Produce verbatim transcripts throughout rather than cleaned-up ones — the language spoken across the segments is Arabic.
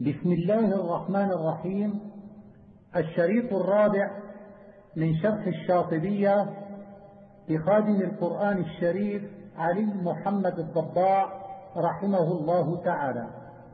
بسم الله الرحمن الرحيم. الشريط الرابع من شرح الشاطبية لخادم القرآن الشريف علي محمد الضباع رحمه الله تعالى.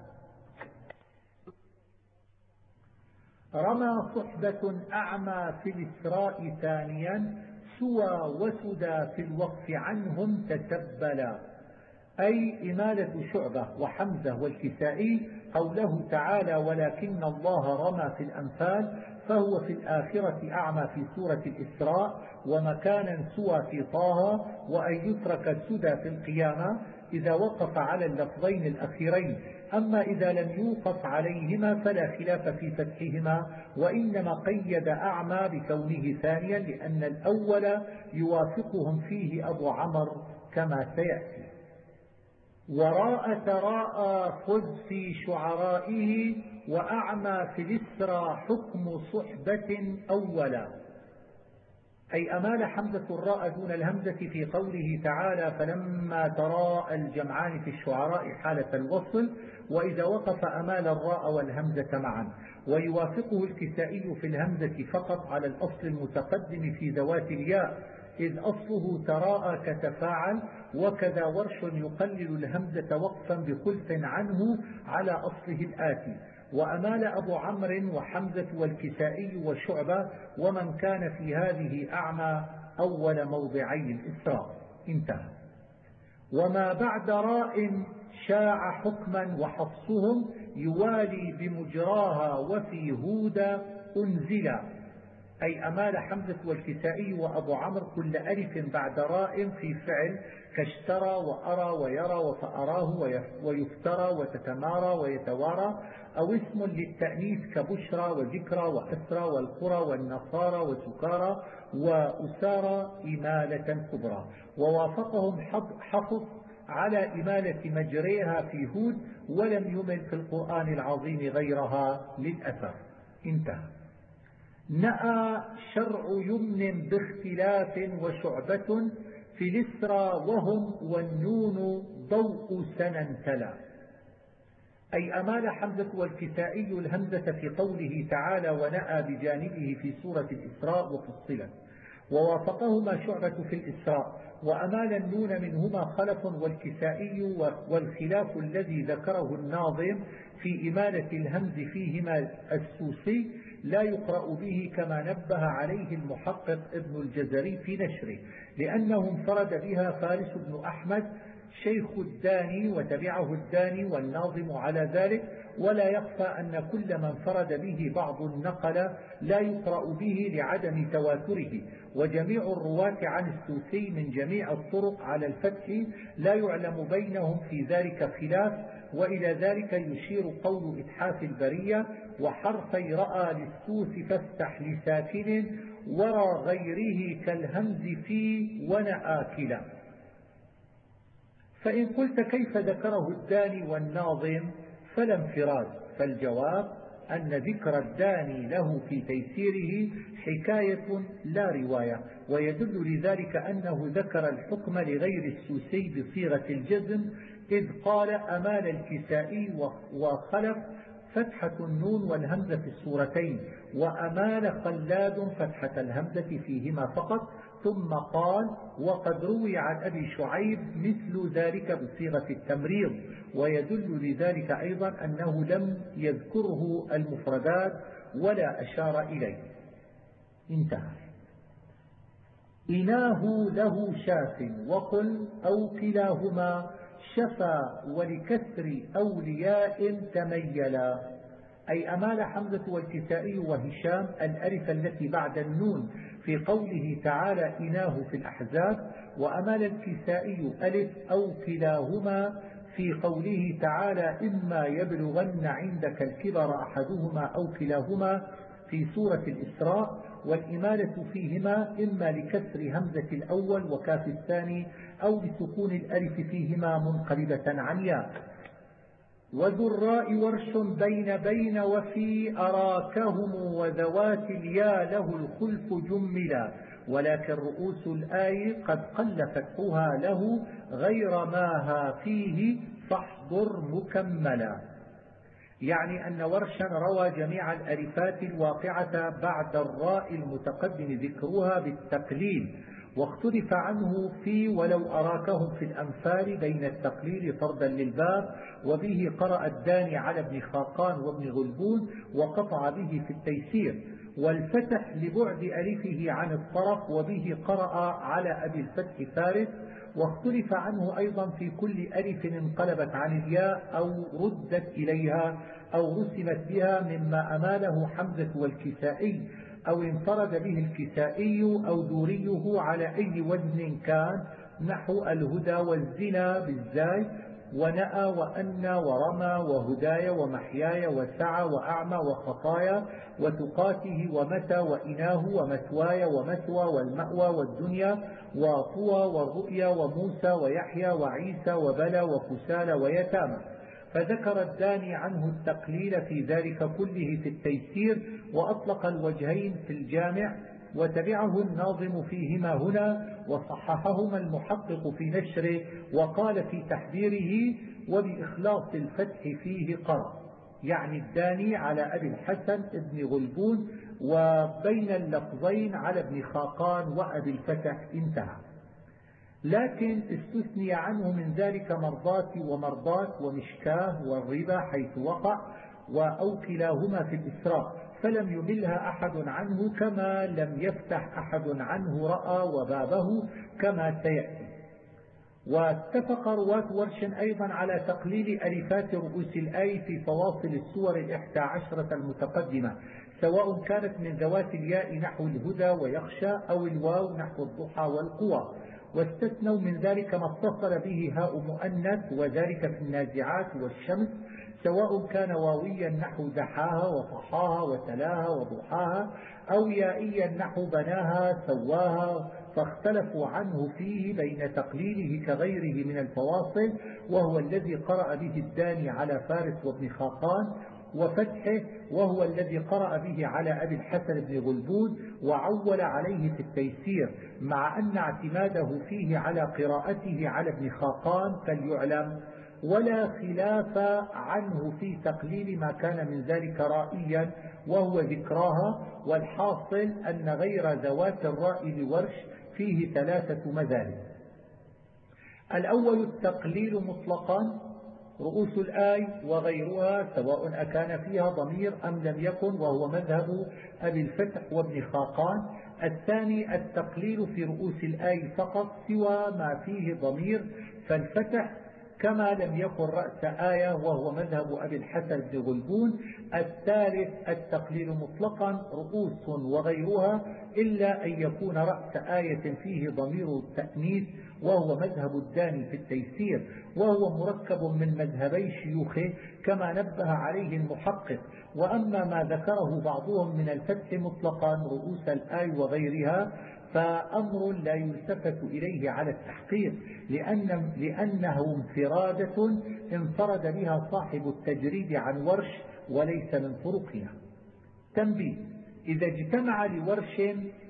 رمى صحبة أعمى في الإسراء ثانيا سوى وسدى في الوقف عنهم تسبلا، أي إمالة شعبة وحمزة والكسائي قوله تعالى ولكن الله رمى في الأنفال، فهو في الآخرة أعمى في سورة الإسراء، ومكانا سوى في طه، وأن يترك السدى في القيامة إذا وقف على اللفظين الأخيرين. أما إذا لم يوقف عليهما فلا خلاف في فتحهما، وإنما قيد أعمى بكونه ثانيا لأن الأول يوافقهم فيه أبو عمرو كما سيأتي. وراء تراءى خذ في شعرائه، وأعمى في الإسرى حكم صحبة أولا، أي أمال حمزة الراء دون الهمزة في قوله تعالى فلما تراءى الجمعان في الشعراء حالة الوصل، وإذا وقف أمال الراء والهمزة معا. ويوافقه الكسائي في الهمزة فقط على الأصل المتقدم في ذوات الياء، إذ أصله تراءى كتفاعل، وكذا ورش يقلل الهمزة وقفا بخلف عنه على أصله الآتي. وأمال أبو عمرو وحمزة والكسائي وشعبة ومن كان في هذه أعمى أول موضعي الإسراء. انتهى. وما بعد راء شاع حكما وحفصهم يوالي بمجراها وفي هودا أنزلا، أي أمال حمزة والكسائي وأبو عمرو كل ألف بعد راء في فعل كاشترى وأرى ويرى وفأراه ويفترى وتتمارى ويتوارى، أو اسم للتأنيث كبشرى وذكرى وأسرى والقرى والنصارى وسكارى وأسارى إمالة كبرى. ووافقهم حفظ على إمالة مجريها في هود، ولم يمل في القرآن العظيم غيرها للأسف. انتهى. نأى شرع يمن باختلاف وشعبة في الإسرى وهم والنون ضوء سنن تلا، أي أمال حمزة والكسائي الهمزة في قوله تعالى ونأى بجانبه في سورة الإسراء وفصلت. ووافقهما شعبة في الإسراء، وأمال النون منهما خلف والكسائي، والخلاف الذي ذكره الناظم في إمالة الهمز فيهما السوسي لا يقرأ به كما نبه عليه المحقق ابن الجزري في نشره، لأنه انفرد بها فارس بن أحمد شيخ الداني وتبعه الداني والناظم على ذلك. ولا يخفى أن كل من انفرد به بعض النقل لا يقرأ به لعدم تواتره، وجميع الرواة عن السوسي من جميع الطرق على الفتح لا يعلم بينهم في ذلك خلاف. وإلى ذلك يشير قول إتحاف البرية وحرفي رأى للسوس فافتح لساكن ورى غيره كالهمز في ونآكلا. فإن قلت كيف ذكره الداني والناظم فلا انفراد، فالجواب أن ذكر الداني له في تيسيره حكاية لا رواية، ويدل لذلك أنه ذكر الحكم لغير السوسي بصيغة الجزم، إذ قال أمال الكسائي وخلف فتحة النون والهمزة في السورتين، وأمال خلاد فتحة الهمزة فيهما فقط، ثم قال وقد روي عن أبي شعيب مثل ذلك بصيغة التمريض. ويدل لذلك أيضا أنه لم يذكره المفردات ولا أشار إليه. انتهى. إناه له شاف وقل أو كلاهما شفى ولكسر أولياء تميلا، أي أمال حمزة والكسائي وهشام الألف التي بعد النون في قوله تعالى إناه في الأحزاب، وأمال الكسائي ألف أو كلاهما في قوله تعالى إما يبلغن عندك الكبر أحدهما أو كلاهما في سورة الإسراء. والإمالة فيهما إما لكسر همزة الأول وكاف الثاني، أو لسكون الألف فيهما منقلبة عن ياء. وذراء ورش بين بين وفي أراكهم وذوات اليا له الخلف جملا، ولكن رؤوس الآي قد قل فتحها له غير ماها فيه فاحضر مكملا، يعني أن ورشا روى جميع الألفات الواقعة بعد الراء المتقدم ذكرها بالتقليل، واختلف عنه في ولو أراكهم في الأمثال بين التقليل فردا للباب، وبه قرأ الداني على ابن خاقان وابن غلبون، وقطع به في التيسير، والفتح لبعد ألفه عن الطرف، وبه قرأ على أبي الفتح فارس. واختلف عنه أيضا في كل ألف انقلبت عن الياء أو ردت إليها أو رسمت بها، مما أماله حمزة والكسائي أو انفرد به الكسائي أو دوريه على أي وزن كان، نحو الهدى والزنا بالزاي، ونأى وأنى ورمى وهدايا ومحياي وسعى وأعمى وخطايا وتقاته ومتى وإناه ومثواي ومثوى والمأوى والدنيا وطوى والرؤيا وموسى ويحيى وعيسى وبلى وكسالى ويتامى. فذكر الداني عنه التقليل في ذلك كله في التيسير، وأطلق الوجهين في الجامع، وتبعه الناظم فيهما هنا، وصححهما المحقق في نشره، وقال في تحذيره: وبإخلاص الفتح فيه قرأ، يعني الداني على أبي الحسن ابن غلبون، وبين اللفظين على ابن خاقان وأبي الفتح انتهى. لكن استثني عنه من ذلك مرضات ومرضات ومشكاه والربا حيث وقع، أو كلاهما في الإسراء، فلم يملها أحد عنه، كما لم يفتح أحد عنه رأى وبابه كما سيأتي. واتفق رواة ورش أيضا على تقليل ألفات رؤوس الآي في فواصل السور الإحدى عشرة المتقدمة، سواء كانت من ذوات الياء نحو الهدى ويخشى، أو الواو نحو الضحى والقوى. واستثنوا من ذلك ما اتصل به هاء مؤنث، وذلك في النازعات والشمس، سواء كان واويا نحو دحاها وصحاها وتلاها وضحاها، أو يائيا نحو بناها سواها، فاختلفوا عنه فيه بين تقليله كغيره من الفواصل، وهو الذي قرأ به الداني على فارس وابن خاقان، وفتحه وهو الذي قرأ به على أبي الحسن بن غلبون، وعول عليه في التيسير، مع أن اعتماده فيه على قراءته على ابن خاقان فليعلم، ولا خلاف عنه في تقليل ما كان من ذلك رائيا وهو ذكراها. والحاصل أن غير ذوات الراء لورش فيه ثلاثة مذاهب: الأول التقليل مطلقا، رؤوس الآي وغيرها سواء أكان فيها ضمير أم لم يكن، وهو مذهب أبي الفتح وابن خاقان. الثاني التقليل في رؤوس الآي فقط سوى ما فيه ضمير، فالفتح كما لم يكن رأس آية، وهو مذهب أبي الحسن بن غلبون. الثالث التقليل مطلقا، رؤوس وغيرها إلا أن يكون رأس آية فيه ضمير التأنيث، وهو مذهب الداني في التيسير، وهو مركب من مذهبي شيوخه كما نبه عليه المحقق. وأما ما ذكره بعضهم من الفتح مطلقا رؤوس الآي وغيرها فأمر لا يلتفت إليه على التحقيق، لأن لأنه انفرادة انفرد بها صاحب التجريد عن ورش وليس من طرقنا. تنبيه: إذا اجتمع لورش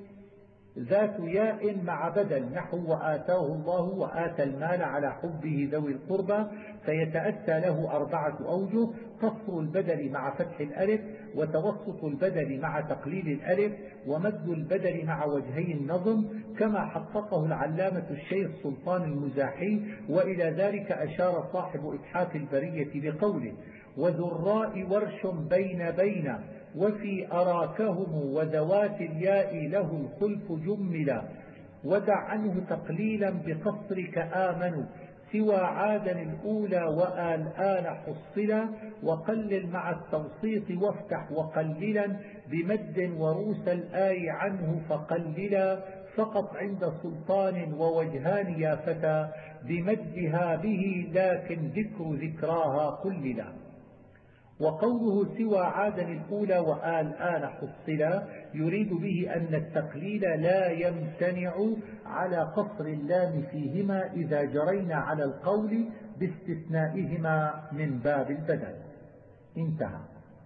ذات ياء مع بدل نحو وآتاه الله وآتى المال على حبه ذوي القربى، فيتأتى له أربعة أوجه: قصر البدل مع فتح الألف، وتوسط البدل مع تقليل الألف، ومد البدل مع وجهي النظم، كما حققه العلامة الشيخ سلطان المزاحي، وإلى ذلك أشار صاحب إتحاف البرية بقوله: وذو الراء ورش بين بين، وفي أراكهم وذوات الياء له الخلف جملا، ودع عنه تقليلا بقصرك آمنوا، سوى عادا الأولى وآلآن حصلا، وقلل مع التوسيط وافتح وقللا، بمد وروس الآي عنه فقللا، فقط عند سلطان ووجهان يا فتى، بمدها به لكن ذكر ذكراها قللا. وقوله سوى عادا الأولى وآلآن حصلا يريد به أن التقليل لا يمتنع على قصر اللام فيهما إذا جرينا على القول باستثنائهما من باب البدل. انتهى.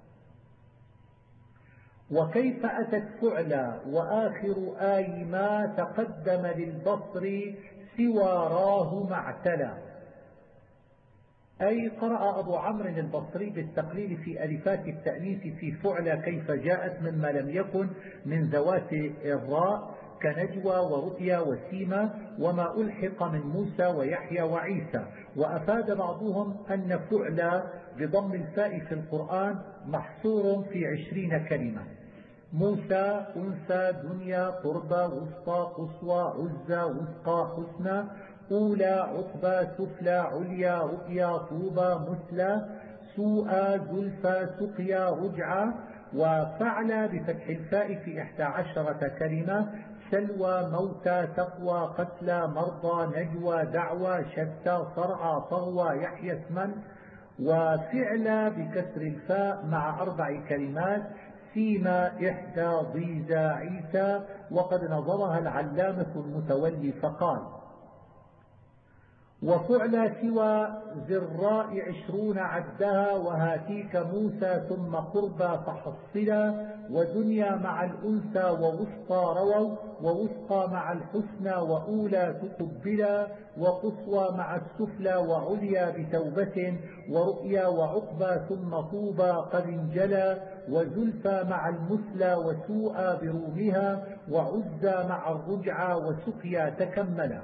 وكيف أتت فعلا وآخر آي ما تقدم للبصر سوى راه معتلا. أي قرأ أبو عمرو البصري بالتقليل في ألفات التأنيث في فعل كيف جاءت مما لم يكن من ذوات الراء كنجوى ورؤيا وسيما وما ألحق من موسى ويحيى وعيسى. وأفاد بعضهم أن فعل بضم الفاء في القرآن محصور في عشرين كلمة: موسى، أنثى، دنيا، قربى، وسطى، قصوى، عزى، وثقى، حسنى، أولى، عقبى، سفلى، عليا، رؤيا، طوبى، مثلى، سوء، زلفى، سقيا، رجعى. وفعل بفتح الفاء في إحدى عشرة كلمة: سلوى، موتى، تقوى، قتلى، مرضى، نجوى، دعوى، شتى، صرعى، طغوى، يحيى، اسما. وفعل بكسر الفاء مع أربع كلمات: سيما، إحدى، ضيزى، عيسى. وقد نظرها العلامة المتولي فقال: وفعل سوى زراء عشرون عدها، وهاتيك موسى ثم قربى فحصلا، ودنيا مع الأنثى ووسطى رووا، ووسطى مع الحسنى وأولى تقبلا، وقصوى مع السفلى وعليا بتوبة، ورؤيا وعقبى ثم طوبى قد انجلى، وزلفى مع المثلى وسوء برومها، وعزى مع الرجعى وسقيا تكملا.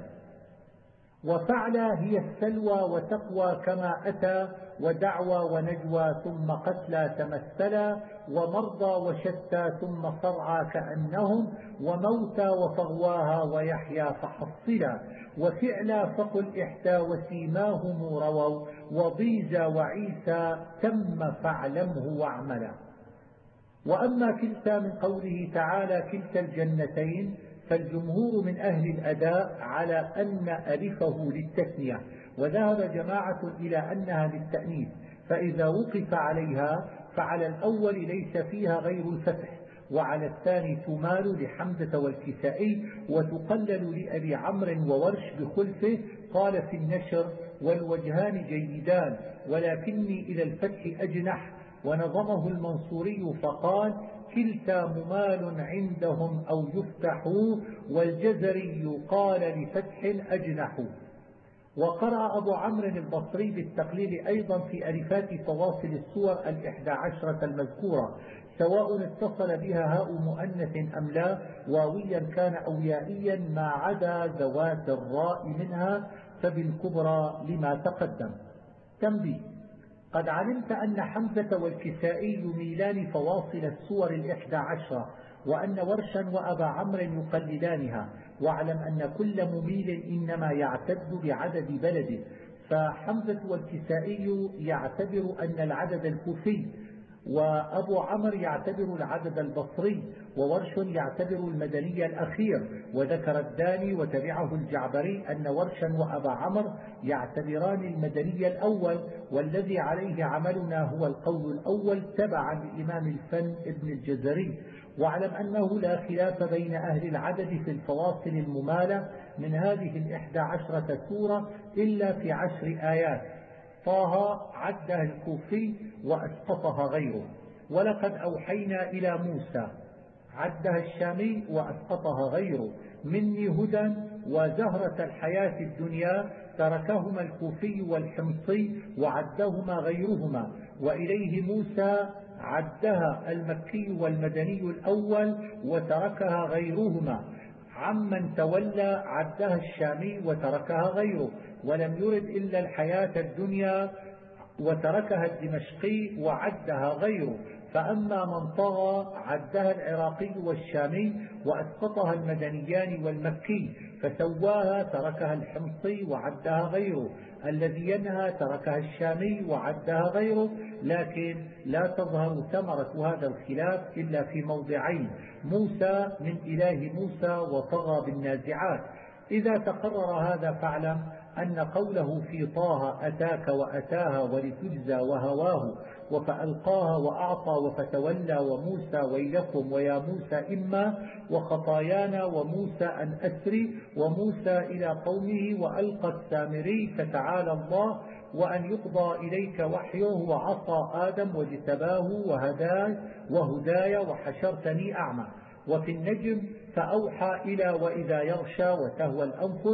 وفعل هي السلوى وتقوى كما أتى، ودعوى ونجوى ثم قتلى تمثلا، ومرضى وشتى ثم صرعى كأنهم، وموتى وفغواها ويحيى فحصلا. وفعلا فقل إحدى وسيماهم رووا، وضيزى وعيسى تم فاعلمه واعملا. وأما كلتا من قوله تعالى كلتا الجنتين، فالجمهور من أهل الأداء على أن ألفه للتثنية، وذهب جماعة إلى أنها للتأنيث، فإذا وقف عليها فعلى الأول ليس فيها غير الفتح، وعلى الثاني تمال لحمزة والكسائي، وتقلل لأبي عمرو وورش بخلفه. قال في النشر: والوجهان جيدان ولكني إلى الفتح أجنح. ونظمه المنصوري فقال: كلتا ممال عندهم أو يفتح، والجزري قال لفتح أجنح. وقرأ أبو عمرو البصري بالتقليل أيضا في ألفات فواصل السور الإحدى عشرة المذكورة، سواء اتصل بها هاء مؤنث أم لا، واويا كان أو يائيا، ما عدا ذوات الراء منها فبالكبرى لما تقدم. تنبيه: قد علمت أن حمزة والكسائي يميلان فواصل السور الإحدى عشرة، وأن ورشا وأبا عمرو يقللانها. واعلم أن كل مميل إنما يعتد بعدد بلده، فحمزة والكسائي يعتبر أن العدد الكوفي، وأبو عمرو يعتبر العدد البصري، وورش يعتبر المدني الأخير. وذكر الداني وتبعه الجعبري أن ورشا وأبا عمرو يعتبران المدني الأول، والذي عليه عملنا هو القول الأول تبعا لإمام الفن ابن الجزري. واعلم أنه لا خلاف بين أهل العدد في الفواصل الممالة من هذه الإحدى عشرة سورة إلا في عشر آيات. طه عدها الكوفي وأسقطها غيره. ولقد أوحينا إلى موسى عدها الشامي وأسقطها غيره. مني هدى وزهرة الحياة الدنيا تركهما الكوفي والحمصي وعدهما غيرهما. وإليه موسى عدها المكي والمدني الأول وتركها غيرهما. عمن تولى عدها الشامي وتركها غيره، ولم يرد إلا الحياة الدنيا وتركها الدمشقي وعدها غيره. فأما من طغى عدها العراقي والشامي وأسقطها المدنيان والمكي. فسواها تركها الحمصي وعدها غيره. الذي ينهى تركها الشامي وعدها غيره. لكن لا تظهر ثمرة هذا الخلاف إلا في موضعين: موسى من إله موسى وطغى بالنازعات. إذا تقرر هذا فاعلم أن قوله في طه أتاك وأتاها ولتجزى وهواه وفألقاها وأعطى وفتولى وموسى ويلكم ويا موسى إما وخطايانا وموسى أن أسري وموسى إلى قومه وألقى السامري فتعالى الله وأن يقضى إليك وحيه وعصى آدم واجتباه وهداي وهداي وحشرتني أعمى. وفي النجم فأوحى إلى وإذا يغشى وتهوى الأنفس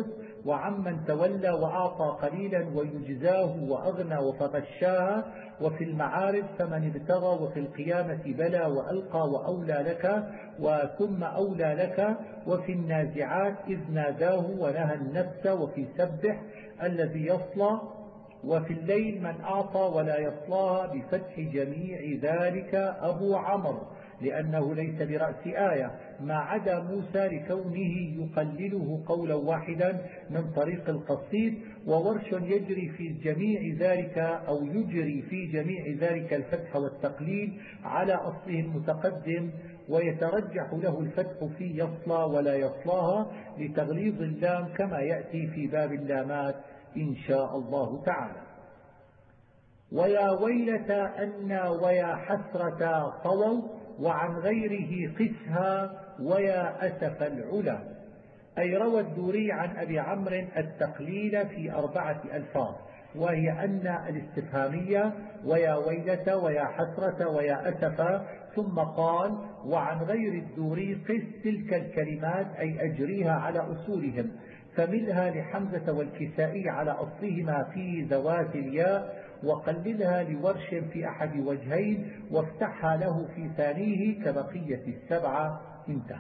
وعمن تولى وأعطى قليلا ويجزاه وأغنى وفغشاها، وفي المعارض فمن ابتغى، وفي القيامة بلى وألقى وأولى لك وثم أولى لك، وفي النازعات إذ ناداه ونهى النفس، وفي سبح الذي يصلى، وفي الليل من أعطى ولا يصلاها بفتح جميع ذلك أبو عمرو لأنه ليس برأس آية، ما عدا موسى لكونه يقلله قولا واحدا من طريق القصيد، وورش يجري في جميع ذلك أو يجري في جميع ذلك الفتح والتقليل على أصله المتقدم، ويترجح له الفتح في يصلى ولا يصلاها لتغليظ اللام كما يأتي في باب اللامات إن شاء الله تعالى. ويا ويلة أن ويا حسرة طووا، وعن غيره قسها ويا أسف العلا. أي روى الدوري عن أبي عمرو التقليل في أربعة ألفاظ، وهي أن الاستفهامية ويا ويلة ويا حسرة ويا أسف، ثم قال وعن غير الدوري قس تلك الكلمات أي أجريها على أصولهم، فملها لحمزة والكسائي على أصلهما في ذوات الياء، وقللها لورش في أحد وجهين، وافتحها له في ثانيه كبقية السبعة. انتهى.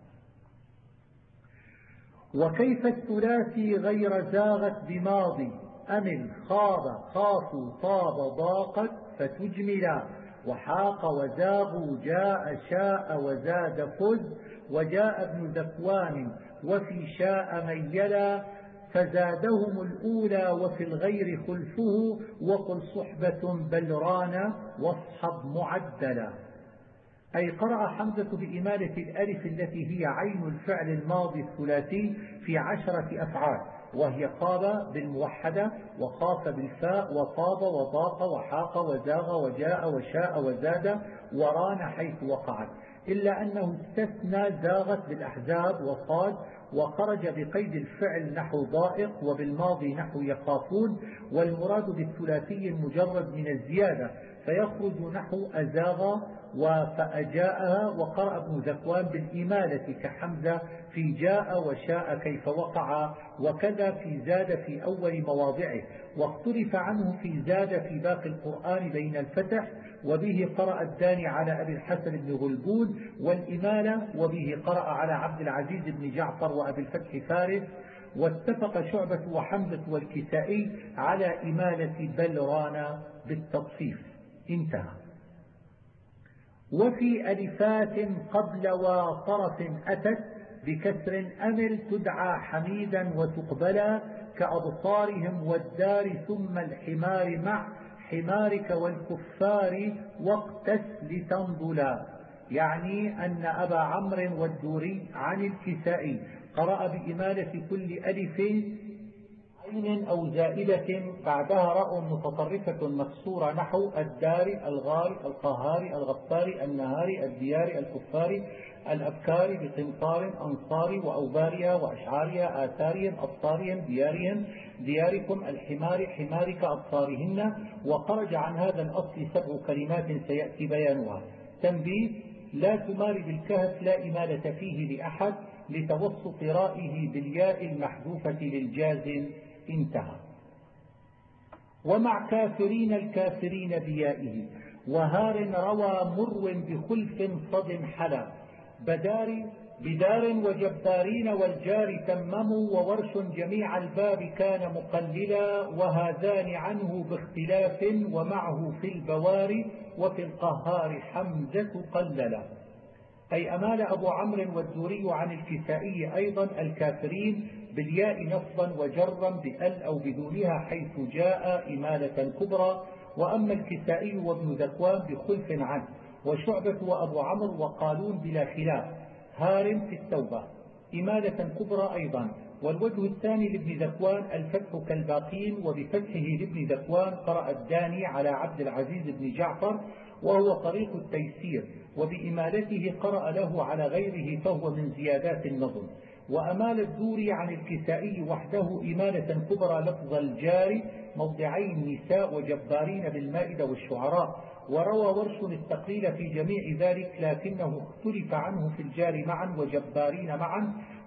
وكيف الثلاثي غير زاغت بماضي، أمل خاب خافوا طاب ضاقت فتجملا، وحاق وزاغوا جاء شاء وزاد فز، وجاء ابن ذكوان وفي شاء ميلا، فزادهم الأولى وفي الغير خلفه، وقل صحبة بل ران واصحب معدلا. أي قرأ حمزة بإمالة الألف التي هي عين الفعل الماضي الثلاثي في عشرة أفعال، وهي قاب بالموحدة، وخاف بالفاء، وطاب وضاق وحاق وزاغ وجاء وشاء وزاد وران حيث وقعت، إلا أنه استثنى زاغت بالأحزاب وصاد، وخرج بقيد الفعل نحو ضائق، وبالماضي نحو يخافون، والمراد بالثلاثي المجرد من الزيادة، فيخرج نحو أزاغ وفأجاءها. وقرأ ابن ذكوان بالإمالة كحمزة في جاء وشاء كيف وقع، وكذا في زاد في أول مواضعه، واختلف عنه في زاد في باقي القرآن بين الفتح، وبه قرأ الداني على أبي الحسن بن غلبون والإمالة، وبه قرأ على عبد العزيز بن جعفر وأبي الفتح فارس، واتفق شعبة وحمزة والكسائي على إمالة بل ران بالتطفيف. انتهى. وفي ألفات قبل وطرف أتت بكسر أمل تدعى حميدا وتقبلا، كأبصارهم والدار ثم الحمار مع حمارك والكفار واقتس لتنضلا. يعني أن أبا عمرو والدوري عن الكسائي قرأ بإمالة كل ألف عين أو زائدة بعدها راء متطرفة مكسورة نحو الدار الغار القهار الغفار النهار الديار الكفار الأبكار بقنطار أنصار وأوبارها وأشعارها آثارهم أبصارهم ديارهم دياركم الحمار حمارك أبصارهن. وخرج عن هذا الأصل سبع كلمات سيأتي بيانها. تنبيه: لا تمار بالكهف لا إمالة فيه لأحد لتوسط رائه بالياء المحذوفة للجازم. انتهى. ومع كافرين الكافرين بيائه، وهار روى مر بخلف صد حلا، بدار بدار وجبارين والجار تمموا، وورش جميع الباب كان مقللا، وهذان عنه باختلاف ومعه في البوار، وفي القهار حمزة قللا. أي أمال أبو عمرو والدوري عن الكسائي أيضا الكافرين بالياء نصبا وجرا بأل أو بدونها حيث جاء إمالة كبرى، وأما الكسائي وابن ذكوان بخلف عنه، وشعبة وأبو عمرو وقالون بلا خلاف. هار في التوبة إمالة كبرى أيضا. والوجه الثاني لابن ذكوان الفتح كالباقين، وبفتحه لابن ذكوان قرأ الداني على عبد العزيز بن جعفر وهو طريق التيسير، وبإمالته قرأ له على غيره فهو من زيادات النظم. وأمال الدوري عن الكسائي وحده إمالة كبرى لفظ الجار موضعي النساء وجبارين بالمائدة والشعراء. وروى ورش التقليل في جميع ذلك، لكنه اختلف عنه في الجار معا وجبارين معا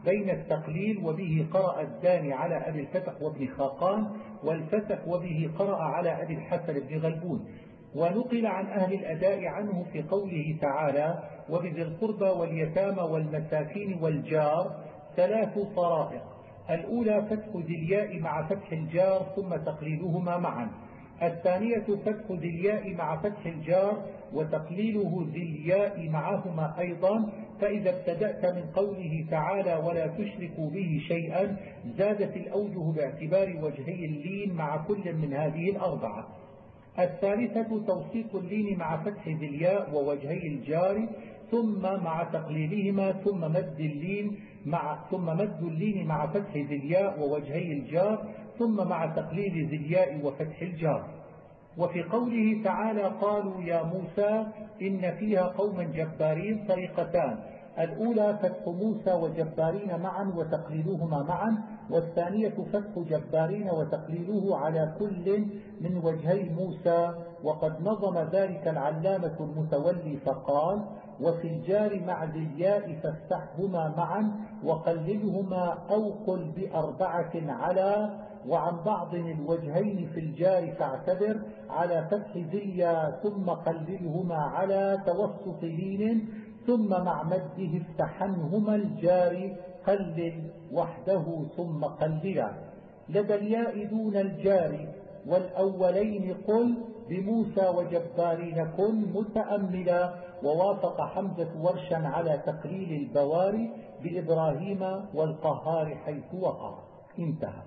بين التقليل وبه قرأ الداني على أبي الفتح وابن خاقان، والفتح وبه قرأ على أبي الحسن بن غلبون. ونقل عن أهل الأداء عنه في قوله تعالى وبذي القربى واليتامى والمساكين والجار ثلاث طرائق: الأولى فتح ذي الياء مع فتح الجار ثم تقليلهما معا، الثانية فتح ذي الياء مع فتح الجار وتقليله ذي الياء معهما أيضا. فإذا ابتدأت من قوله تعالى ولا تشركوا به شيئا زادت الأوجه باعتبار وجهي اللين مع كل من هذه الأربعة. الثالثة توثيق اللين مع فتح ذي الياء ووجهي الجار ثم مع تقليلهما ثم مد اللين مع ثم مد اللين مع فتح ذي الياء ووجهي الجار ثم مع تقليل ذي الياء وفتح الجار. وفي قوله تعالى قالوا يا موسى إن فيها قوما جبارين طريقتان: الأولى فتح موسى وجبارين معا وتقليلهما معا، والثانية فتح جبارين وتقليله على كل من وجهي موسى. وقد نظم ذلك العلامة المتولي فقال وفي الجار مع ذي الياء فافتحهما معا وقللهما أو قل بأربعة على، وعن بعض الوجهين في الجار فاعتبر على فتح ذي الياء ثم قللهما على توسط لين ثم مع مده افتحنهما الجار قلل وحده ثم قللا. لدى الياء دون الجار والأولين قل بموسى وجبارين كن متأملا. ووافق حمزة ورشا على تقليل البواري بإبراهيم والقهار حيث وقع. انتهى.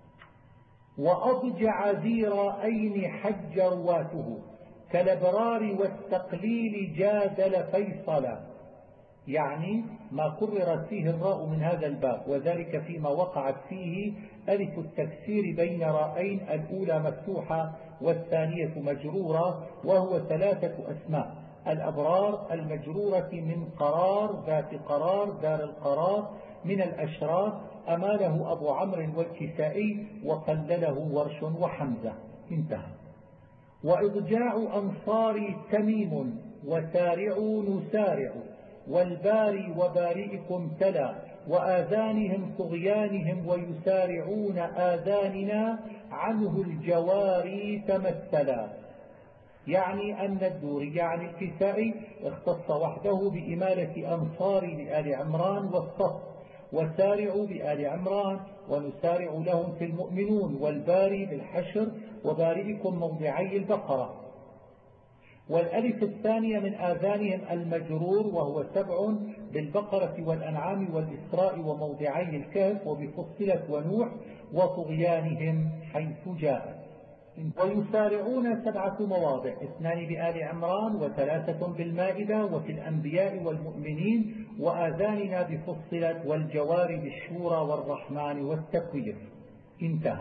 وأضجع ذي رأين حج رواته كالابرار والتقليل جادل فيصلا، يعني ما كررت فيه الراء من هذا الباب، وذلك فيما وقعت فيه ألف التكسير بين رأين، الأولى مفتوحة والثانية مجرورة، وهو ثلاثة أسماء: الأبرار المجرورة من قرار ذات قرار دار القرار، من الأشرار أماله أبو عمرو والكسائي وقلله ورش وحمزة. انتهى. وإضجاع أنصار تميم وسارعوا نسارع والباري وبارئكم تلا وآذانهم طغيانهم ويسارعون آذاننا عنه الجواري تمثلا، يعني أن الدوري عن الكسائي اختص وحده بإمالة أنصار لآل عمران والصف، وسارعوا بآل عمران ونسارع لهم في المؤمنون، والباري بالحشر وبارئكم موضعي البقرة. والألف الثانية من آذانهم المجرور وهو سبع بالبقرة والأنعام والإسراء وموضعي الكهف وبفصلة ونوح وطغيانهم حيث جاء. ويسارعون سبعة مواضع: اثنان بآل عمران وثلاثة بالمائدة وفي الأنبياء والمؤمنين وآذاننا بفصلت والجوار بالشورى والرحمن والتكوير. انتهى.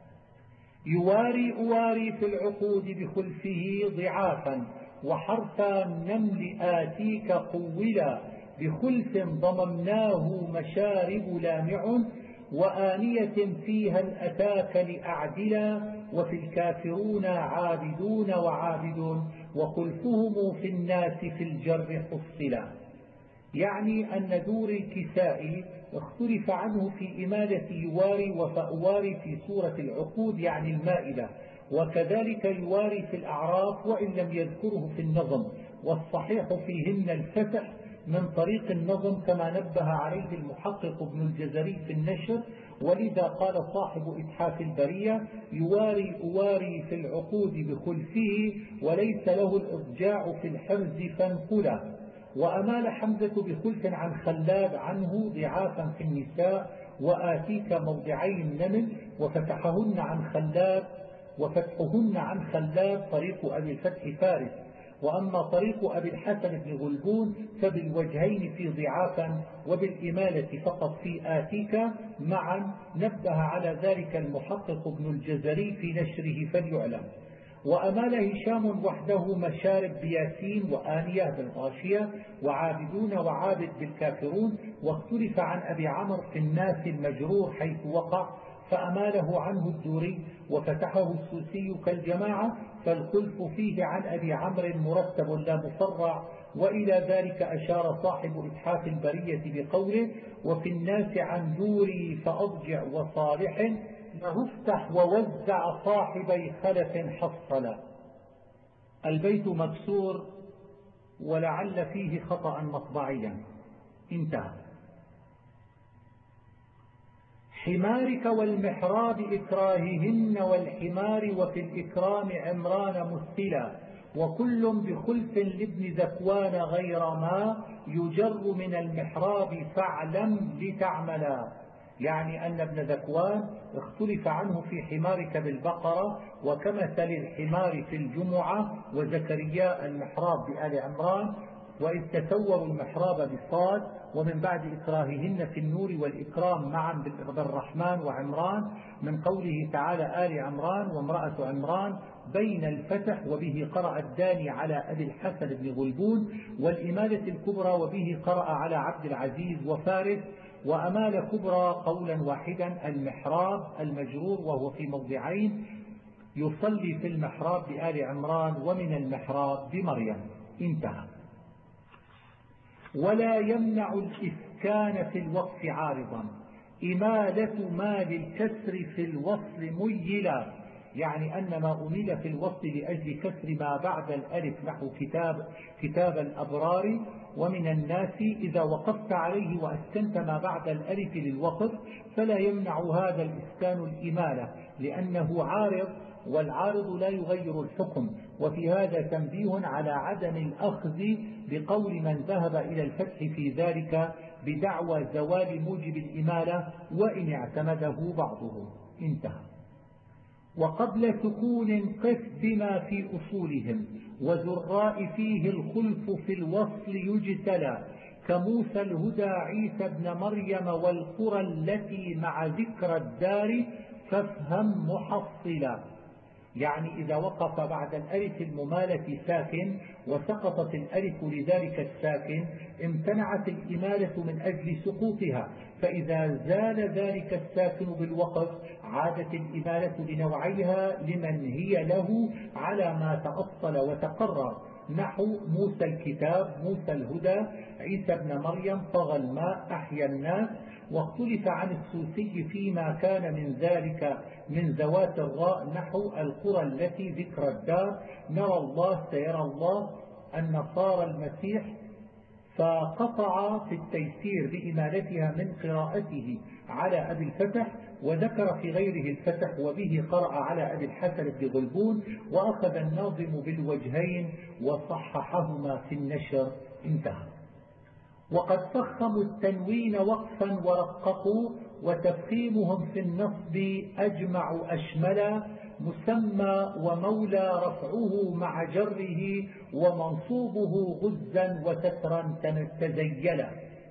يواري أواري في العقود بخلفه ضعافا وحرف النمل آتيك قولا بخلف ضممناه مشارب لامع وآنية فيها الأتاك لأعدلا وفي الكافرون عابدون وعابدون وخلفهم في الناس في الجر حصلا، يعني أن دور الكسائي اختلف عنه في إمالة يواري وفأواري في سورة العقود يعني المائدة، وكذلك يواري في الأعراف وإن لم يذكره في النظم، والصحيح فيهن الفتح من طريق النظم كما نبه عليه المحقق ابن الجزري في النشر، ولذا قال صاحب إتحاف البرية يواري أواري في العقود بخلفه وليس له الإضجاع في الحرز فانقلا. وأمال حمزة بخلف عن خلاب عنه ضعافا في النساء وآتيك موضعي النمل وفتحهن عن خلاب وفتحهن عن خلاب طريق أبي الفتح فارس، وأما طريق أبي الحسن بن غلبون فبالوجهين في ضعافا وبالإمالة فقط في آتيك معا، نبه على ذلك المحقق ابن الجزري في نشره فليعلم. وأمال هشام وحده مشارب بياسين وآنية بالغاشية وعابدون وعابد بالكافرون، واختلف عن أبي عمرو في الناس المجرور حيث وقع، فأماله عنه الدوري وفتحه السوسي كالجماعة، فالخلف فيه عن أبي عمرو مرتب لا مفرع. وإلى ذلك أشار صاحب إتحاف البرية بقوله: وفي الناس عن دوري فأضجع وصالح له افتح ووزع صاحبي خلف حصلا. البيت مكسور ولعل فيه خطأ مطبعيا. انتهى. حمارك والمحراب إكراههن والحمار وفي الإكرام عمران مثلا، وكل بخلف لابن ذكوان غير ما يجر من المحراب فاعلم لتعملا. يعني أن ابن ذكوان اختلف عنه في حمارك بالبقرة وكمثل الحمار في الجمعة، وزكريا المحراب بآل عمران، وإذ تسوروا المحراب بالصاد، ومن بعد إكراههن في النور والإكرام معا بالرحمن وعمران، من قوله تعالى آل عمران وامرأة عمران بين الفتح، وبه قرأ الداني على أبي الحسن بن غلبون، والإمالة الكبرى وبه قرأ على عبد العزيز وفارس، وأمال كبرى قولا واحدا المحراب المجرور وهو في موضعين، يصلي في المحراب بآل عمران ومن المحراب بمريم. انتهى. ولا يمنع الإسكان في الوصف عارضا، إمالة ما للكسر في الوصل ميلا، يعني أن ما أميل في الوصل لأجل كسر ما بعد الألف نحو كتاب, كتاب الأبرار ومن الناس، إذا وقفت عليه وأسكنت ما بعد الألف للوقف فلا يمنع هذا الإسكان الإمالة لأنه عارض، والعارض لا يغير الحكم. وفي هذا تنبيه على عدم الأخذ بقول من ذهب إلى الفتح في ذلك بدعوى زوال موجب الإمالة وإن اعتمده بعضهم. انتهى. وقبل سكون قف بما في أصولهم، وذراء فيه الخلف في الوصل يجتلى، كموسى الهدى عيسى ابن مريم والقرى التي مع ذكر الدار فافهم محصلا. يعني إذا وقف بعد الألف الممالة ساكن وسقطت الألف لذلك الساكن امتنعت الإمالة من أجل سقوطها، فإذا زال ذلك الساكن بالوقف عادت الإمالة لنوعيها لمن هي له على ما تأصل وتقرر، نحو موسى الكتاب، موسى الهدى، عيسى ابن مريم، طغى الماء، أحيا الناس. واختلف عن السوسي فيما كان من ذلك من ذوات الراء، نحو القرى التي ذكر الدار، نرى الله، سيرى الله، النصارى، المسيح، فقطع في التيسير بإمالتها من قراءته على أبي الفتح، وذكر في غيره الفتح وبه قرأ على أبي الحسن بن غلبون، وأخذ الناظم بالوجهين وصححهما في النشر. انتهى. وقد فخموا التنوين وقفا ورققوا، وتفخيمهم في النصب أجمع أشملا، مسمى ومولى رفعه مع جره، ومنصوبه غزا وسترا تزيلا.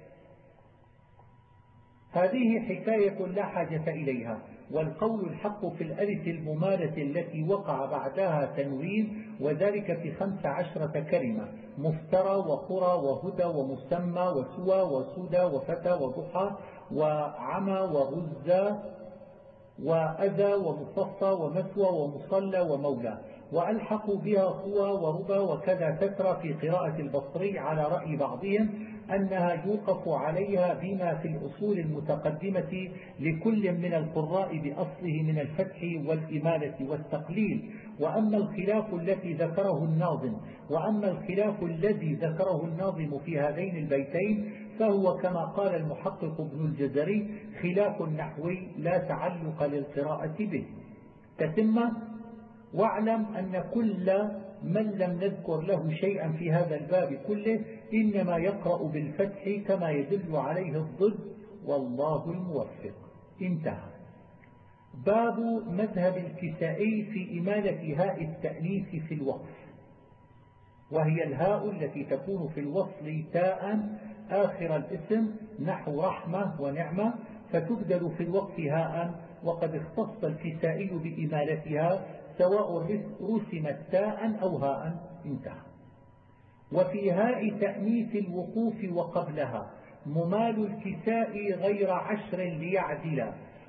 هذه حكاية لا حاجة إليها، والقول الحق في الألف الممالة التي وقع بعدها تنوين، وذلك في خمس عشرة كلمة: مفترى وقرى وهدى ومسمى وسوى وسودى وفتى وضحى وعمى وغزى وأذى ومصفى ومثوى ومصلى ومولى، وألحقوا بها قوى وربى وكذا تترى في قراءة البصري على رأي بعضهم أنها يوقف عليها بما في الأصول المتقدمة لكل من القراء بأصله من الفتح والإمالة والتقليل. وأما الخلاف التي ذكره الناظم وأما الخلاف الذي ذكره الناظم في هذين البيتين فهو كما قال المحقق ابن الجزري خلاف نحوي لا تعلق للقراءة به. تتم. واعلم أن كل من لم نذكر له شيئا في هذا الباب كله إنما يقرأ بالفتح كما يدل عليه الضد، والله الموفق. انتهى. باب مذهب الكسائي في إمالة هاء التأنيث في الوقف، وهي الهاء التي تكون في الوصل تاء آخر الاسم، نحو رحمة ونعمة، فتبدل في الوقف هاء، وقد اختص الكسائي بإمالتها سواء رسمت تاء أو هاء. انتهى. وفي هاء تأنيث الوقوف وقبلها ممال الكساء غير عشر ليعدلا،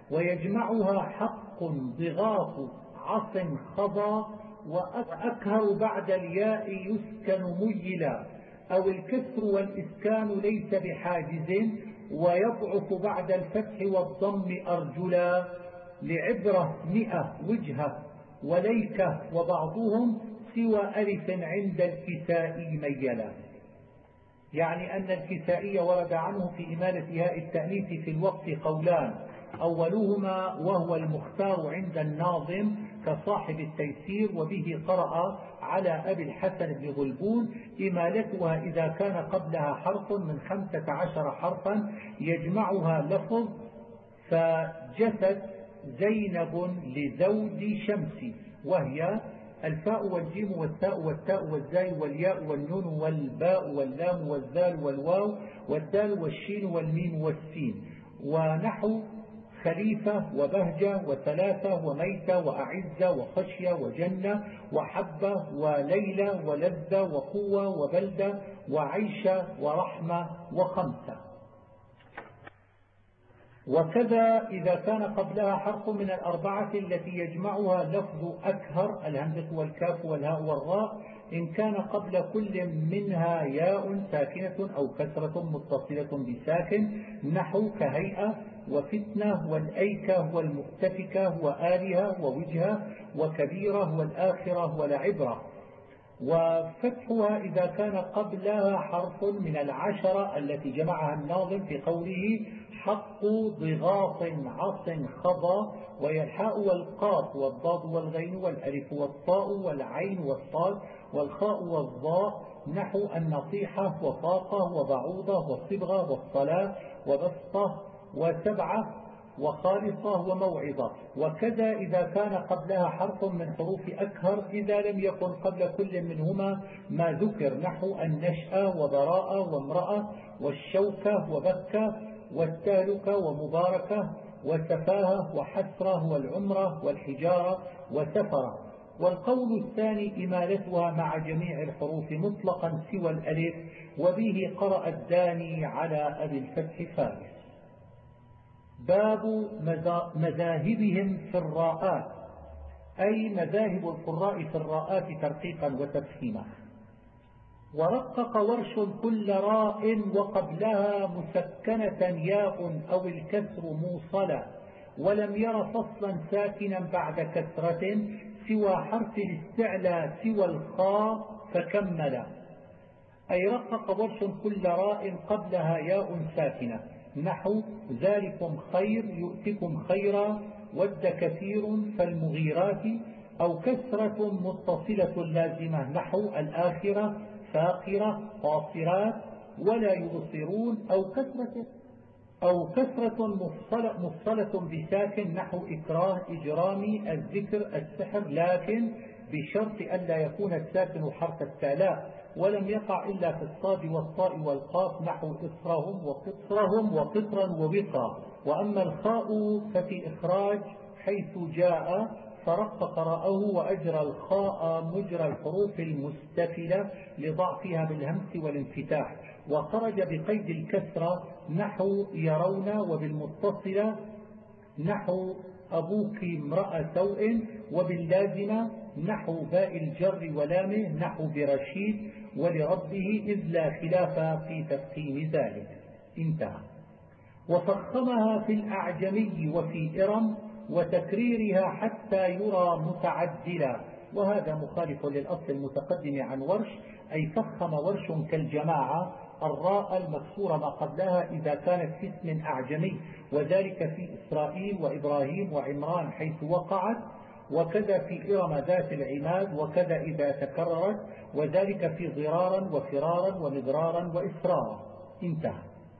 ويجمعها حق ضغاط عص خضى، وأكهر بعد الياء يسكن ميلا، أو الكسر والإسكان ليس بحاجز، ويضعف بعد الفتح والضم أرجلا، لعبرة مئة وجهة وليكة، وبعضهم سوى ألف عند الكسائي ميلا. يعني أن الكسائي ورد عنه في إمالة هاء التأنيث في الوقت قولان، أولهما وهو المختار عند الناظم كصاحب التيسير، وبه قرأ على أبي الحسن بن غلبون إمالتها إذا كان قبلها حرف من خمسة عشر حرفا يجمعها لفظ، فجست زينب لزوج شمس، وهي الفاء والجيم والتاء والتاء والزاي والياء والنون والباء واللام والذال والواو والدال والشين والميم والسين. ونحو خليفة وبهجة وثلاثة وميتة وأعزة وخشية وجنة وحبة وليلة ولذة وقوة وبلدة وعيشة ورحمة وخمسة. وكذا إذا كان قبلها حرف من الأربعة التي يجمعها لفظ أكهر، الهمزة والكاف والهاء والراء، إن كان قبل كل منها ياء ساكنة أو كسرة متصلة بساكن، نحو كهيئة وفتنة والأيكة والمؤتفكة وآلهة ووجهة وكبيرة والآخرة ولعبرة. وفتحها إذا كان قبلها حرف من العشرة التي جمعها الناظم في قوله حق ضغاط عص خضى، وهي الحاء والقاف والضاد والغين والألف والطاء والعين والصاد والخاء والضاء، نحو النصيحة وطاقة وبعوضة وصبغة والصلاة وبسطة وسبعة وخالصة وموعظة. وكذا إذا كان قبلها حرف من حروف أكهر إذا لم يكن قبل كل منهما ما ذكر، نحو النشأة وبراءة وامرأة والشوكة وبكة والتهلكة ومباركة وسفاهة وحسرة والعمرة والحجارة وسفرة. والقول الثاني إمالتها مع جميع الحروف مطلقا سوى الألف، وبه قرأ الداني على أبي الفتح فارس. باب مذاهبهم في الراءات، أي مذاهب القراء في الراءات ترقيقا وتفخيما. ورقق ورش كل راء وقبلها مسكنة ياء أو الكسر موصلا، ولم ير فصلا ساكنا بعد كسرة سوى حرف الاستعلى سوى الخاء فكمل. أي رقق ورش كل راء قبلها ياء ساكنة، نحو ذلكم خير يؤتكم خيرا ود كثير فالمغيرات، أو كسرة متصلة لازمة، نحو الآخرة فاقرة قاصرات ولا يبصرون، أو كسرة أو كسرة مفصلة بساكن، نحو إكراه إجرامي الذكر السحر، لكن بشرط ألا يكون الساكن حرف التالاء، ولم يقع إلا في الصاد والطاء والقاف، نحو إصرهم وقصرهم وقطرا وبقرا. وأما الخاء ففي إخراج حيث جاء فرق قرأه وأجرى الخاء مجرى الحروف المستفلة لضعفها بالهمس والانفتاح، وخرج بقيد الكسرة نحو يرون، وبالمتصلة نحو أبوك امرأة سوء، وباللازمة نحو باء الجر ولامه نحو برشيد ولربه، إذ لا خلاف في تفخيم ذلك. انتهى. وفخمها في الأعجمي وفي إرم وتكريرها حتى يرى متعدلا، وهذا مخالف للأصل المتقدم عن ورش، أي فخم ورش كالجماعة الراء المكسورة ما قبلها إذا كانت في اسم أعجمي، وذلك في إسرائيل وإبراهيم وعمران حيث وقعت، وكذا في إرم ذات العماد، وكذا إذا تكررت، وذلك في ضرارا وفرارا ومضرارا وإسرارا. انتهى.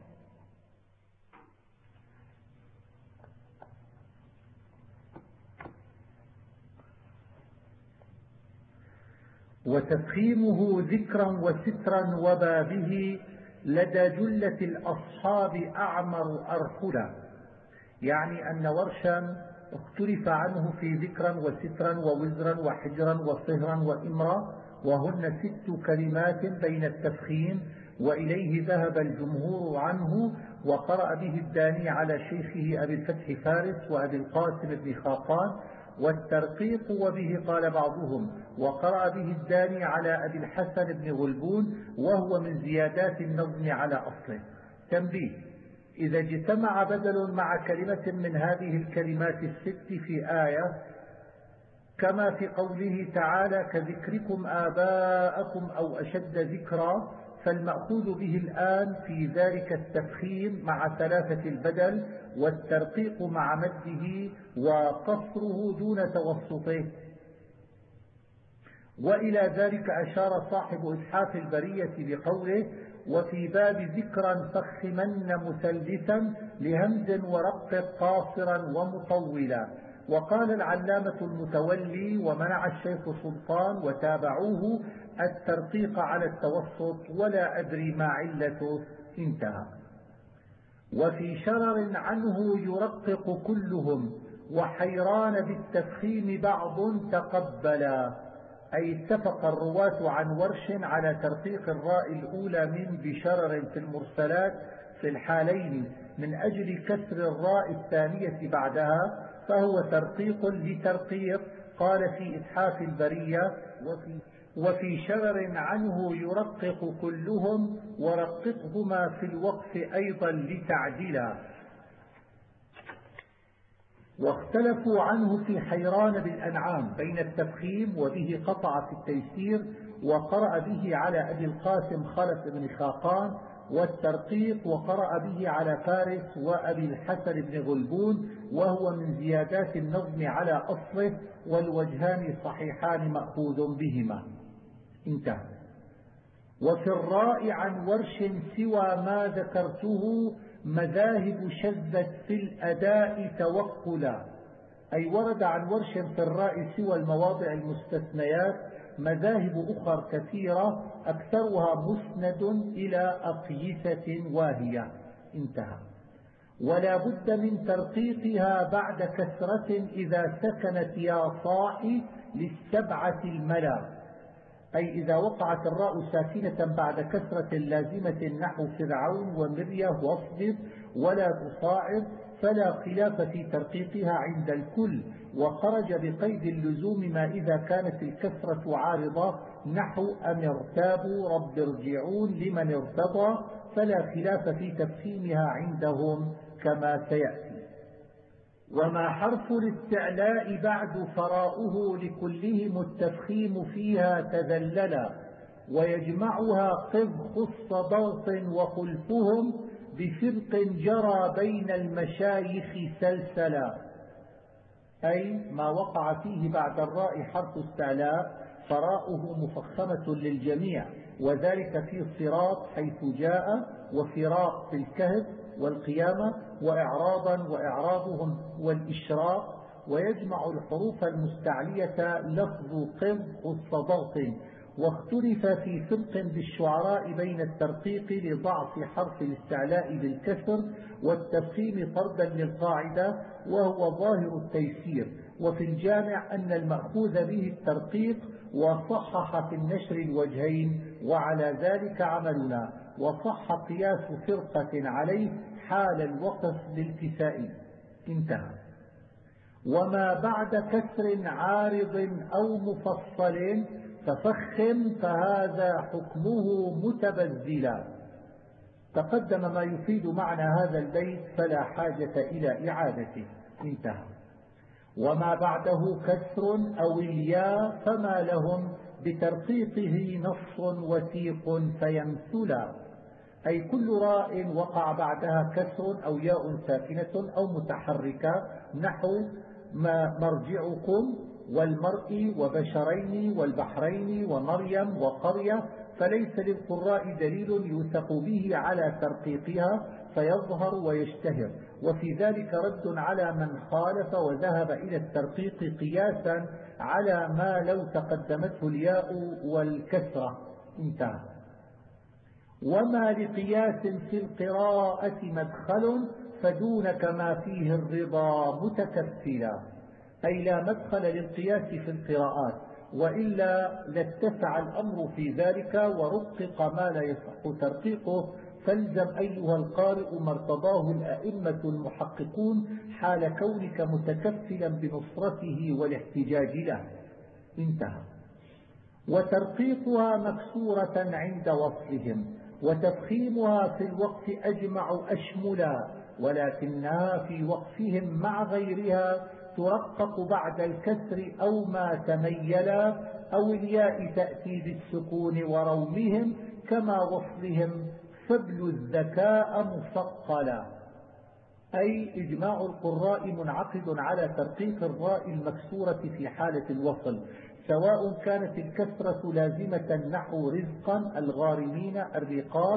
وتفخيمه ذكرا وسترا وبابه لدى جلة الأصحاب أعمر أرخلا، يعني أن ورشا اختلف عنه في ذكرا وسترا ووزرا وحجرا وصهرا وإمرا، وهن ست كلمات بين التفخيم، وإليه ذهب الجمهور عنه، وقرأ به الداني على شيخه أبي الفتح فارس وأبي القاسم بن خاقان. والترقيق وبه قال بعضهم، وقرأ به الداني على أبي الحسن بن غلبون، وهو من زيادات النظم على أصله. تنبيه: إذا اجتمع بدل مع كلمة من هذه الكلمات الست في آية، كما في قوله تعالى كذكركم آباءكم أو أشد ذكرا، فالمأخوذ به الآن في ذلك التفخيم مع ثلاثة البدل، والترقيق مع مده وقصره دون توسطه. وإلى ذلك أشار صاحب إتحاف البرية بقوله وفي باب ذكرا فخمن مثلثا لهمز ورقق قاصرا ومطولا. وقال العلامة المتولي ومنع الشيخ سلطان وتابعوه الترقيق على التوسط، ولا أدري ما علته. انتهى. وفي شرر عنه يرقق كلهم وحيران بالتفخيم بعض تقبلا، أي اتفق الرواة عن ورش على ترقيق الراء الأولى من بشرر في المرسلات في الحالين من أجل كسر الراء الثانية بعدها، فهو ترقيق لترقيق. قال في إتحاف البرية وفي, وفي شرر عنه يرقق كلهم ورققهما في الوقف أيضا لتعديلا. واختلفوا عنه في حيران بالأنعام بين التفخيم وبه قطع في التيسير، وقرأ به على أبي القاسم خلف بن خاقان، والترقيق وقرأ به على فارس وأبي الحسن بن غلبون، وهو من زيادات النظم على أصله، والوجهان صحيحان مأخوذ بهما. انتهى. وفي الراء عن ورش سوى ما ذكرته مذاهب شذت في الأداء توقلا، أي ورد عن ورش في الراء سوى المواضع المستثنيات مذاهب أخر كثيرة أكثرها مسند إلى أقيسة واهية. انتهى. ولا بد من ترقيقها بعد كسرة إذا سكنت يا صاحي للسبعة الملا، أي إذا وقعت الراء ساكنة بعد كسرة لازمة نحو فرعون ومرية واصبر ولا تصاعد، فلا خلاف في ترقيقها عند الكل، وخرج بقيد اللزوم ما إذا كانت الكسرة عارضة نحو أم ارتابوا رب ارجعون لمن ارتضى، فلا خلاف في تفخيمها عندهم كما سيأتي. وما حرف الاستعلاء بعد فراؤه لكلهم التفخيم فيها تذللا، ويجمعها قذ خص ضغط وخلفهم بفرق جرى بين المشايخ سلسلا، أي ما وقع فيه بعد الراء حرف استعلاء فراؤه مفخمة للجميع، وذلك في صراط حيث جاء، وفراق في الكهف والقيامة، وإعراضا وإعراضهم والإشراق. ويجمع الحروف المستعلية لفظ قذ خص ضغط. واختلف في فرق بالشعراء بين الترقيق لضعف حرف الاستعلاء بالكسر والتفخيم طردا للقاعدة، وهو ظاهر التيسير. وفي الجامع أن المأخوذ به الترقيق، وصحح في النشر الوجهين، وعلى ذلك عملنا، وصح قياس فرقة عليه حال الوقف للكساء. انتهى. وما بعد كسر عارض أو مفصل ففخم فهذا حكمه متبذلا. تقدم ما يفيد معنى هذا البيت فلا حاجة إلى إعادته. انتهى. وما بعده كسر أو الياء فما لهم بترقيقه نص وثيق فيمثلا، أي كل راء وقع بعدها كسر أو ياء ساكنة أو متحركة نحو ما مرجعكم والمرء وبشرين والبحرين ومريم وقرية، فليس للقراء دليل يوثق به على ترقيقها فيظهر ويشتهر. وفي ذلك رد على من خالف وذهب إلى الترقيق قياسا على ما لو تقدمته الياء والكسرة. انتهى. وما لقياس في القراءة مدخل فدونك ما فيه الرضا متكفلا، أي لا مدخل للقياس في القراءات، وإلا لاتسع الأمر في ذلك ورقق ما لا يصح ترقيقه، فالزم أيها القارئ ما ارتضاه الأئمة المحققون حال كونك متكفلا بنصرته والاحتجاج له. انتهى. وترقيقها مكسورة عند وصلهم، وتفخيمها في الوقف أجمع أشملا، ولكنها في وقفهم مع غيرها ترقق بعد الكسر أو ما تميلا، أو الياء تأتي بالسكون ورومهم كما وصلهم فبل الذكاء مثقلا. أي إجماع القراء منعقد على ترقيق الراء المكسورة في حالة الوصل، سواء كانت الكسرة لازمة نحو رزقا الغارمين الرقاب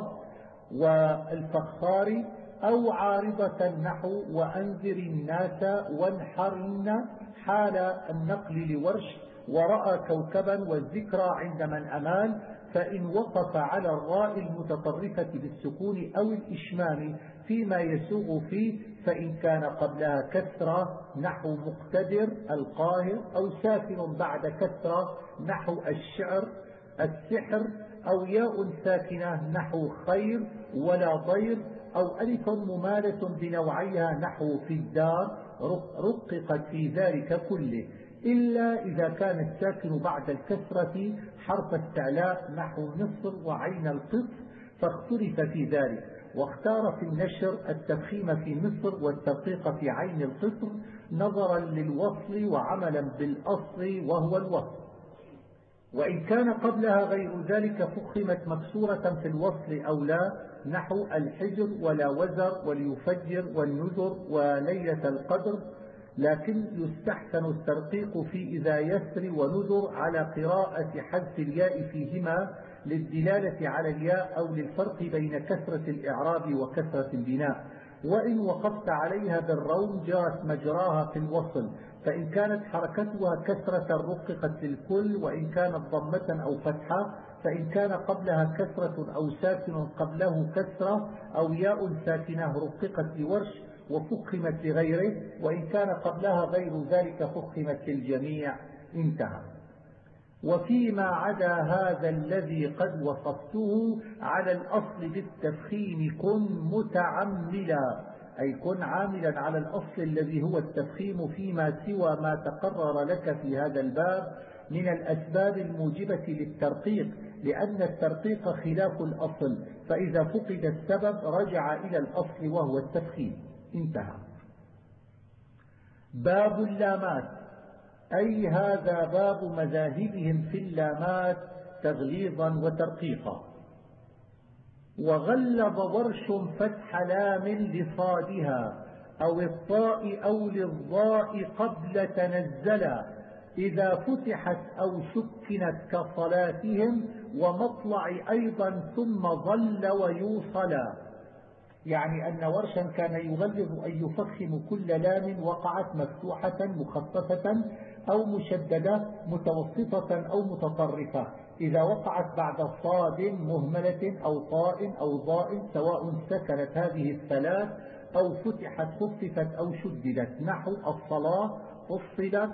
والفخار، أو عارضة نحو وأنذر الناس وانحرن حال النقل لورش ورأى كوكبا والذكرى عند من أمال، فإن وقف على الراء المتطرفة بالسكون أو الإشمام فيما يسوغ فيه، فإن كان قبلها كسرة نحو مقتدر القاهر، أو ساكن بعد كسرة نحو الشعر السحر، أو ياء ساكنة نحو خير ولا ضير، أو ألف ممالة بنوعيها نحو في الدار، رققت في ذلك كله، إلا إذا كان الساكن بعد الكسرة حرف استعلاء نحو مصر وعين القط، فاختلف في ذلك، واختار في النشر التفخيم في مصر والترقيق في عين القطر نظرا للوصل وعملا بالأصل وهو الوصل. وإن كان قبلها غير ذلك فخمت مكسورة في الوصل أو لا، نحو الحجر ولا وزر وليفجر والنذر وليلة القدر، لكن يستحسن الترقيق في إذا يسر ونذر على قراءة حذف الياء فيهما للدلالة على الياء أو للفرق بين كسرة الإعراب وكسرة البناء. وإن وقفت عليها بالروم جاءت مجراها في الوصل، فإن كانت حركتها كسرة رققت للكل، وإن كانت ضمة أو فتحة، فإن كان قبلها كسرة أو ساكن قبله كسرة أو ياء ساكنة رققت لورش وفخمت لغيره، وإن كان قبلها غير ذلك فخمت للجميع. انتهى. وفيما عدا هذا الذي قد وصفته على الأصل بالتفخيم كن متعملا، أي كن عاملا على الأصل الذي هو التفخيم فيما سوى ما تقرر لك في هذا الباب من الأسباب الموجبة للترقيق، لأن الترقيق خلاف الأصل، فإذا فقد السبب رجع إلى الأصل وهو التفخيم. انتهى. باب اللامات، أي هذا باب مذاهبهم في اللامات تغليظا وترقيقا. وغلظ ورش فتح لام لصادها أو الطاء أو للضاء قبل تنزلا، إذا فتحت أو سكنت كصلاتهم ومطلع أيضا ثم ظل ويوصلا. يعني أن ورشا كان يغلظ أن يفخم كل لام وقعت مفتوحة مخففة أو مشددة متوسطة أو متطرفة، إذا وقعت بعد صاد مهملة أو طاء أو ضاء، سواء سكنت هذه الثلاث أو فتحت خففت أو شددت، نحو الصلاة فصلت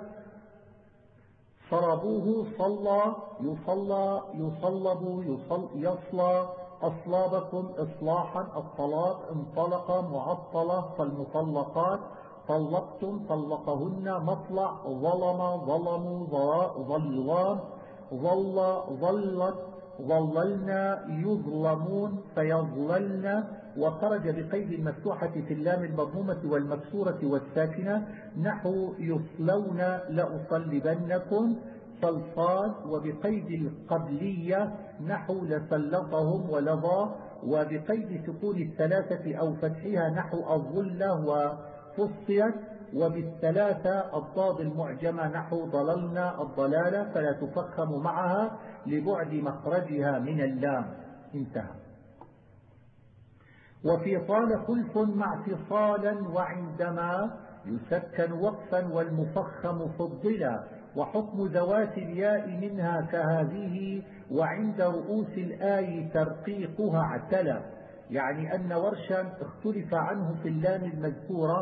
صربوه صلى يصلى يصلب يصل يصلى أصلابكم إصلاحا، الطلاق انطلق معطلة، فالمطلقات طلقتم طلقهن، مطلع ظلم ظلموا ظلان ظل ظلت ظللنا يظلمون فيظللن. وخرج بقيد المفتوحة في اللام المضمومة والمكسورة والساكنة، نحو يصلون لأصلبنكم صلصال، وبقيد القبلية نحو لسلطهم ولظى، وبقيد سكون الثلاثة أو فتحها نحو الظلة وفصيت، وبالثلاثة الضاد المعجمة نحو ضللنا الضلالة، فلا تفخم معها لبعد مخرجها من اللام. انتهى. وفي طال خلف مع فصالا، وعندما يسكن وقفا والمفخم فضلا، وحكم ذوات الياء منها كهذه، وعند رؤوس الآي ترقيقها اعتلى. يعني أن ورشا اختلف عنه في اللام المذكورة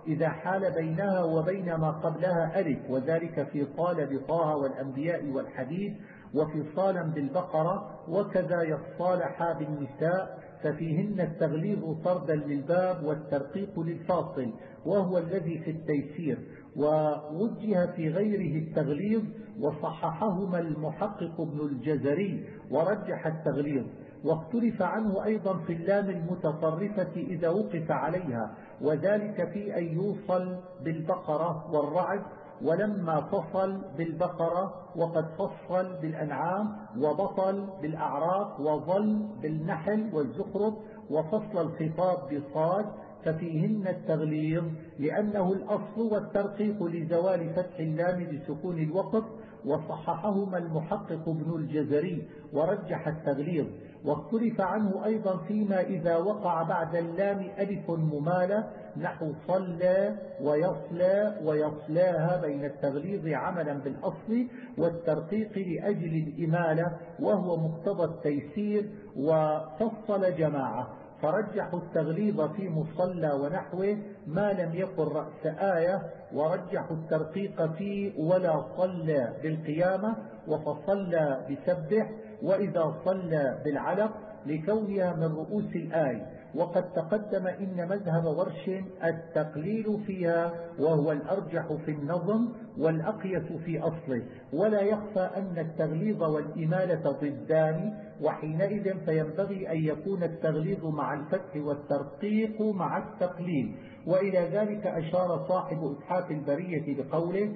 إذا حال بينها وبين ما قبلها ألف، وذلك في طال بطه والأنبياء والحديد، وفصالا بالبقرة، وكذا يصالحا بالنساء، ففيهن التغليظ طردا للباب والترقيق للفاصل، وهو الذي في التيسير، ووجه في غيره التغليظ، وصححهما المحقق ابن الجزري ورجح التغليظ. واختلف عنه أيضا في اللام المتطرفة إذا وقف عليها، وذلك في أن يوصل بالبقرة والرعد، ولما فصل بالبقرة وقد فصل بالأنعام، وبطل بالأعراف، وظل بالنحل والزخرف، وفصل الخطاب بصاد، ففيهن التغليظ لأنه الأصل، والترقيق لزوال فتح اللام بسكون الوقف، وصححهما المحقق ابن الجزري ورجح التغليظ. واختلف عنه أيضا فيما إذا وقع بعد اللام ألف ممالة نحو صلى ويصلى ويصلاها بين التغليظ عملا بالأصل والترقيق لأجل الإمالة، وهو مقتضى التيسير. وفصل جماعة فرجحوا التغليظ في مصلى ونحوه ما لم يكن رأس آية، ورجحوا الترقيق في ولا صلى بالقيامة، وفصلى بسبح، وإذا صلى بالعلق لكونها من رؤوس الآية. وقد تقدم إن مذهب ورش التقليل فيها، وهو الأرجح في النظم والأقيس في أصله، ولا يخفى أن التغليظ والإمالة ضدان، وحينئذ فينبغي أن يكون التغليظ مع الفتح والترقيق مع التقليل. وإلى ذلك أشار صاحب إتحاف البرية بقوله: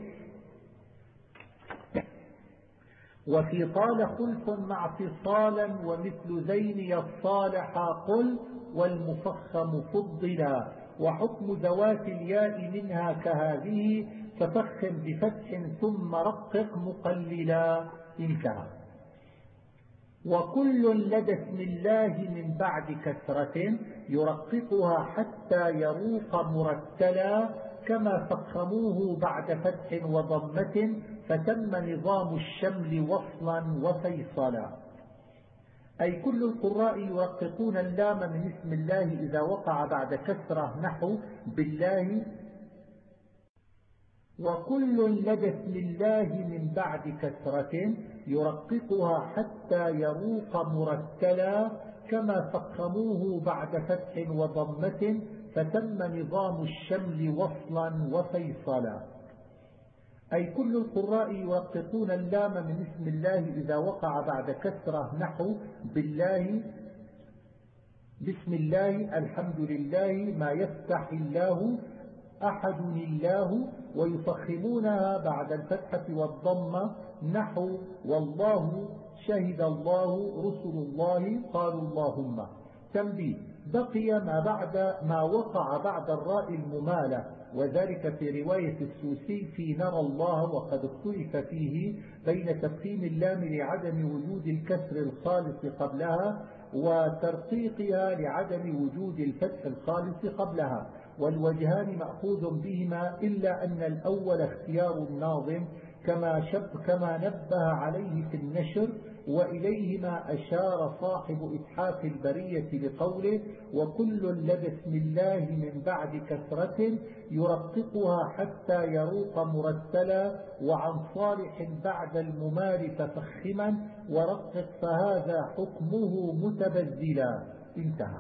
وفي طال خلف مع فصالا، ومثل ذين يصالحا قل، والمفخم فضلا، وحكم ذوات الياء منها كهذه، ففخم بفتح ثم رقق مقللا. انتهى. وكل لدى اسم الله من بعد كثرة يرققها حتى يروق مرتلا، كما فخموه بعد فتح وضمة، فتم نظام الشمل وصلا وفيصلا. أي كل القراء يرققون اللام من اسم الله إذا وقع بعد كسرة نحو بالله. وكل لدى اسم الله من بعد كسرة يرققها حتى يروق مرتلا، كما فخموه بعد فتح وضمة، فتم نظام الشمل وصلا وفيصلا. أي كل القراء يرققون اللام من اسم الله إذا وقع بعد كسرة نحو بالله، بسم الله، الحمد لله، ما يفتح الله، أحد الله، ويفخمونها بعد الفتحة والضمة نحو والله، شهد الله، رسل الله، قالوا اللهم. تنبيه: بقي ما بعد ما وقع بعد الراء الممالة، وذلك في رواية السوسي في نرى الله، وقد اختلف فيه بين تفخيم اللام لعدم وجود الكسر الخالص قبلها، وترقيقها لعدم وجود الفتح الخالص قبلها، والوجهان مأخوذ بهما، إلا أن الأول اختيار الناظم كما, شب كما نبه عليه في النشر، وإليهما أشار صاحب إتحاف البرية بقوله: وكل لدى اسم الله من بعد كثرة يرققها حتى يروق مرتلا، وعن صالح بعد الممال ففخما ورقق، فهذا حكمه متبذلا. انتهى.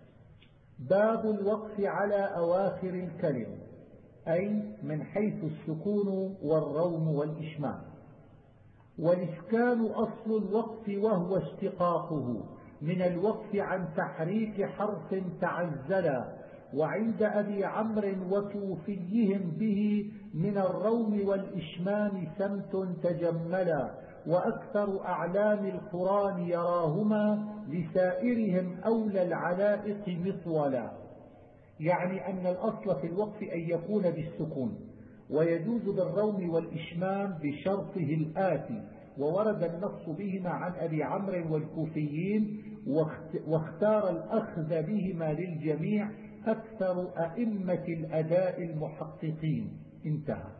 باب الوقف على أواخر الكلم، أي من حيث السكون والروم والإشمام. والإسكان أصل الوقف، وهو اشتقاقه من الوقف عن تحريك حرف تعزلا، وعند أبي عمرو وكوفيهم به من الروم والإشمام سمت تجملا، وأكثر أعلام القرآن يراهما لسائرهم أولى العلائق مطولا. يعني أن الأصل في الوقف أن يكون بالسكون، ويجوز بالروم والإشمام بشرطه الآتي، وورد النص بهما عن أبي عمرو والكوفيين، واختار الأخذ بهما للجميع أكثر أئمة الأداء المحققين. انتهى.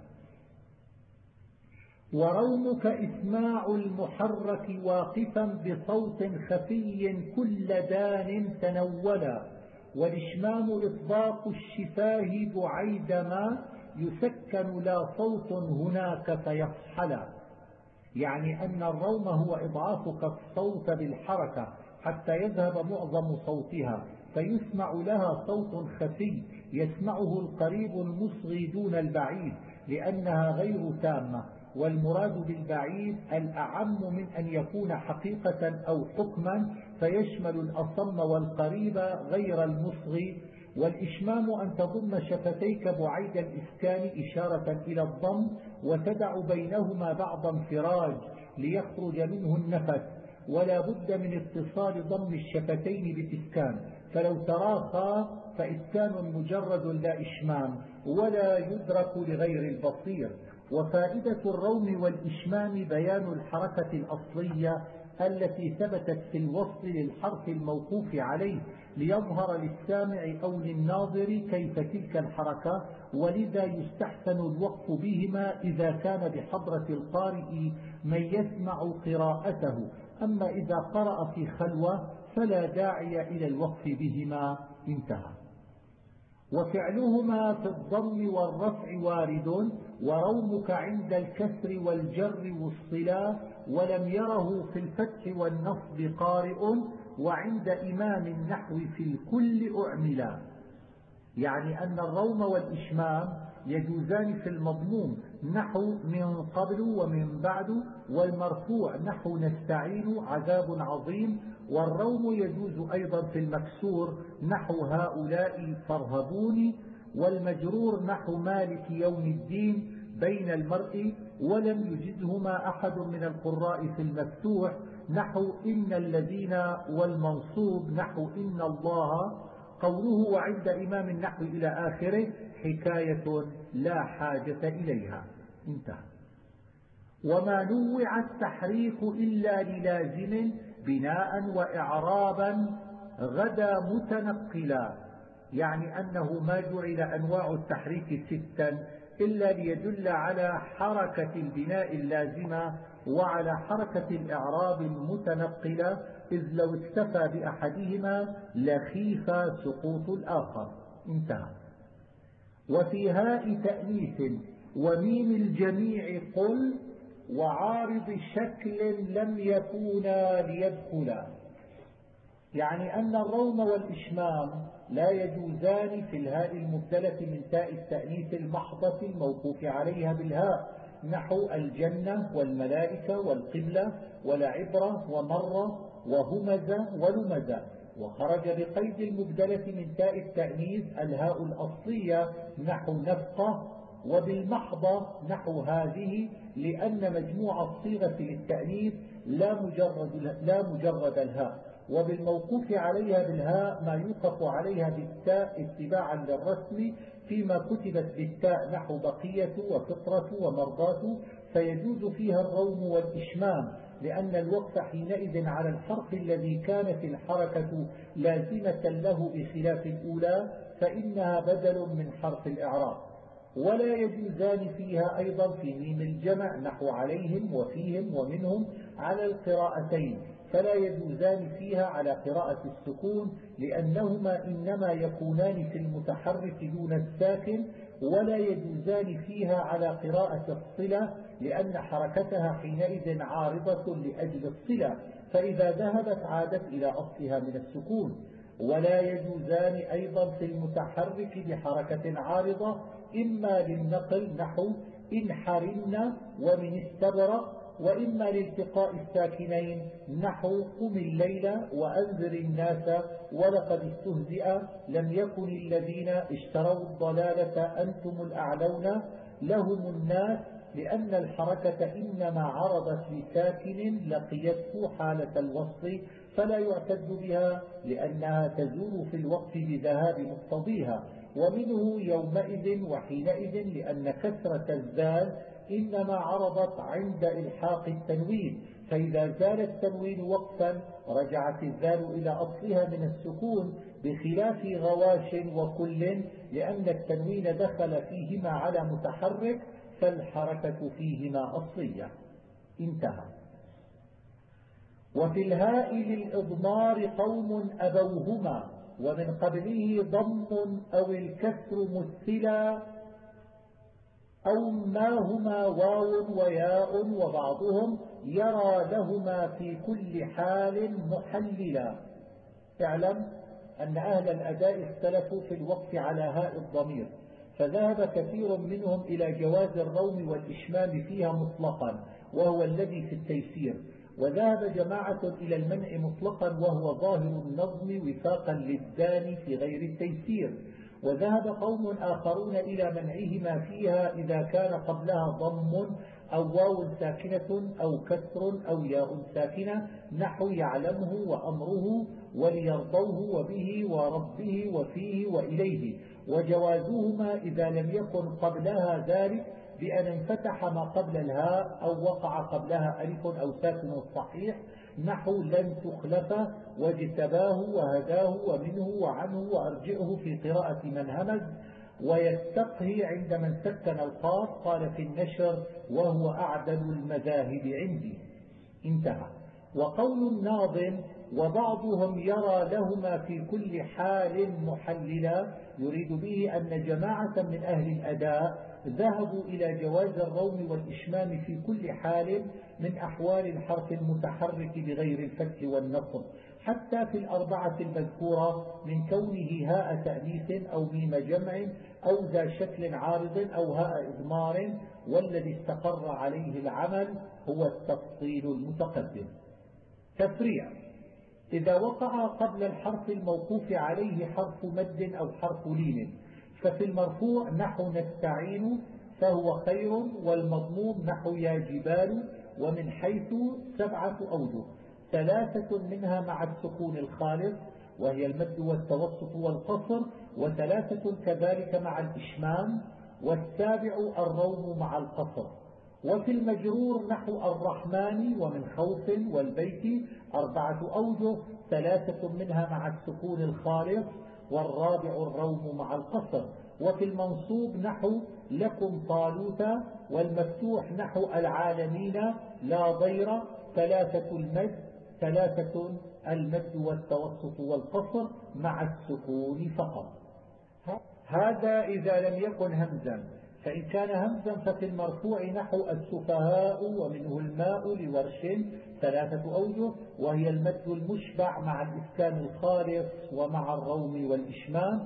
ورومك إسماع المحرك واقفا بصوت خفي كل دان تنولا، والإشمام إطباق الشفاه بعيدما يسكن لا صوت هناك فيفحل، يعني أن الروم هو إضعافك الصوت بالحركة حتى يذهب معظم صوتها فيسمع لها صوت خفي يسمعه القريب المصغي دون البعيد لأنها غير تامة. والمراد بالبعيد الأعم من أن يكون حقيقة أو حكما فيشمل الأصم والقريب غير المصغي. والإشمام أن تضم شفتيك بعيد الإسكان إشارة إلى الضم وتدع بينهما بعض انفراج ليخرج منه النفس، ولا بد من اتصال ضم الشفتين بالإسكان، فلو تراخى فإسكان مجرد لا إشمام ولا يدرك لغير البصير. وفائدة الروم والإشمام بيان الحركة الأصلية التي ثبتت في الوصل للحرف الموقوف عليه ليظهر للسامع أو للناظر كيف تلك الحركة، ولذا يستحسن الوقف بهما إذا كان بحضرة القارئ من يسمع قراءته، أما إذا قرأ في خلوة فلا داعي إلى الوقف بهما. انتهى. وفعلهما في الضم والرفع وارد، ورومك عند الكسر والجر والصلا، ولم يره في الفتح والنصب قارئ، وعند إمام النحو في الكل أعملا. يعني أن الروم والإشمام يجوزان في المضموم نحو من قبل ومن بعد، والمرفوع نحو نستعين عذاب عظيم، والروم يجوز أيضا في المكسور نحو هؤلاء فارهبوني، والمجرور نحو مالك يوم الدين بين المرء، ولم يجزهما أحد من القراء في المفتوح نحو إن الذين، والمنصوب نحو إن الله. قوله وعند إمام النحو إلى آخره حكاية لا حاجة إليها. انتهى. وما نوع التحريك إلا للازم بناء وإعرابا غدا متنقلا، يعني أنه ما جعل أنواع التحريك ستا إلا ليدل على حركة البناء اللازمة وعلى حركة الإعراب المتنقلة، إذ لو اكتفى بأحدهما لخيف سقوط الآخر. انتهى. وفي هاء تأنيث وميم الجميع قل وعارض شكل لم يكونا ليدخلا، يعني أن الروم والإشمام لا يجوزان في الهاء المبدلة من تاء التأنيث المحضة الموقوف عليها بالهاء نحو الجنة والملائكة والقبلة ولعبرة ومرة وهمزة ولمزة. وخرج بقيد المبدلة من تاء التأنيث الهاء الأصلية نحو نفقة، وبالمحضة نحو هذه، لأن مجموع الصيغة للتأنيث لا مجرد, لا مجرد الهاء، وبالموقوف عليها بالهاء ما يوقف عليها بالتاء اتباعا للرسم فيما كتبت بالتاء نحو بقية وفطرة ومرضاة، فيجوز فيها الروم والإشمام، لأن الوقف حينئذ على الحرف الذي كانت الحركة لازمة له بخلاف الأولى فإنها بدل من حرف الإعراب. ولا يجوزان فيها أيضا في ميم الجمع نحو عليهم وفيهم ومنهم على القراءتين، فلا يجوزان فيها على قراءة السكون لأنهما إنما يكونان في المتحرك دون الساكن، ولا يجوزان فيها على قراءة الصلة لأن حركتها حينئذ عارضة لأجل الصلة، فإذا ذهبت عادت إلى أصلها من السكون. ولا يجوزان أيضا في المتحرك بحركة عارضة إما للنقل نحو إن حرمنا ومن استبرق، وإما لالتقاء الساكنين نحو قم الليل وأنذر الناس ولقد استهزئ لم يكن الذين اشتروا الضلالة أنتم الأعلون لهم الناس، لأن الحركة إنما عرضت لساكن لقيته حالة الوصل فلا يعتد بها لأنها تزول في الوقت بذهاب مقتضيها. ومنه يومئذ وحينئذ لأن كثرة الزال إنما عرضت عند إلحاق التنوين، فإذا زال التنوين وقفا رجعت الزال إلى أصلها من السكون، بخلاف غواش وكل لأن التنوين دخل فيهما على متحرك فالحركة فيهما أصلية. انتهى. وفي الهاء للإضمار قوم أبوهما ومن قبله ضم أو الكسر مثلا أو ما هما واو وياء، وبعضهم يرى لهما في كل حال محللا. اعلم أن أهل الأداء اختلفوا في الوقف على هاء الضمير، فذهب كثير منهم إلى جواز الروم والإشمام فيها مطلقا وهو الذي في التيسير، وذهب جماعة إلى المنع مطلقا وهو ظاهر النظم وفاقا للداني في غير التيسير، وذهب قوم آخرون إلى منعهما فيها إذا كان قبلها ضم أو واو ساكنة أو كسر أو ياء ساكنة نحو يعلمه وأمره وليرضوه وبه وربه وفيه وإليه، وجوازهما إذا لم يكن قبلها ذلك بأن انفتح ما قبل الهاء أو وقع قبلها ألف أو ساكن صحيح نحو لن تخلف واجتباه وهداه ومنه وعنه وأرجعه في قراءة من همز، ويستقهي عند من سكن القاف قال في النشر وهو أعدل المذاهب عندي. انتهى. وقول الناظم وبعضهم يرى لهما في كل حال محللا يريد به أن جماعة من أهل الأداء ذهبوا إلى جواز الروم والإشمام في كل حال من أحوال الحرف المتحرك بغير الفتح والنصب، حتى في الأربعة المذكورة من كونه هاء تأنيث أو ميم جمع أو ذا شكل عارض أو هاء إضمار، والذي استقر عليه العمل هو التفصيل المتقدم. تفريع: إذا وقع قبل الحرف الموقوف عليه حرف مد أو حرف لين ففي المرفوع نحو نستعين فهو خير، والمضموم نحو يا جبال، ومن حيث سبعة أوجه، ثلاثة منها مع السكون الخالص وهي المد والتوسط والقصر، وثلاثة كذلك مع الإشمام، والسابع الروم مع القصر. وفي المجرور نحو الرحمن ومن خوف والبيت أربعة أوجه، ثلاثة منها مع السكون الخالص والرابع الروم مع القصر. وفي المنصوب نحو لكم طالوت، والمفتوح نحو العالمين لا ضير، ثلاثة المد ثلاثة المد والتوسط والقصر مع السكون فقط. هذا إذا لم يكن همزا، فإن كان همزا ففي المرفوع نحو السفهاء ومنه الماء لورش ثلاثة أوجه، وهي المد المشبع مع الإسكان الخالص ومع الروم والإشمام.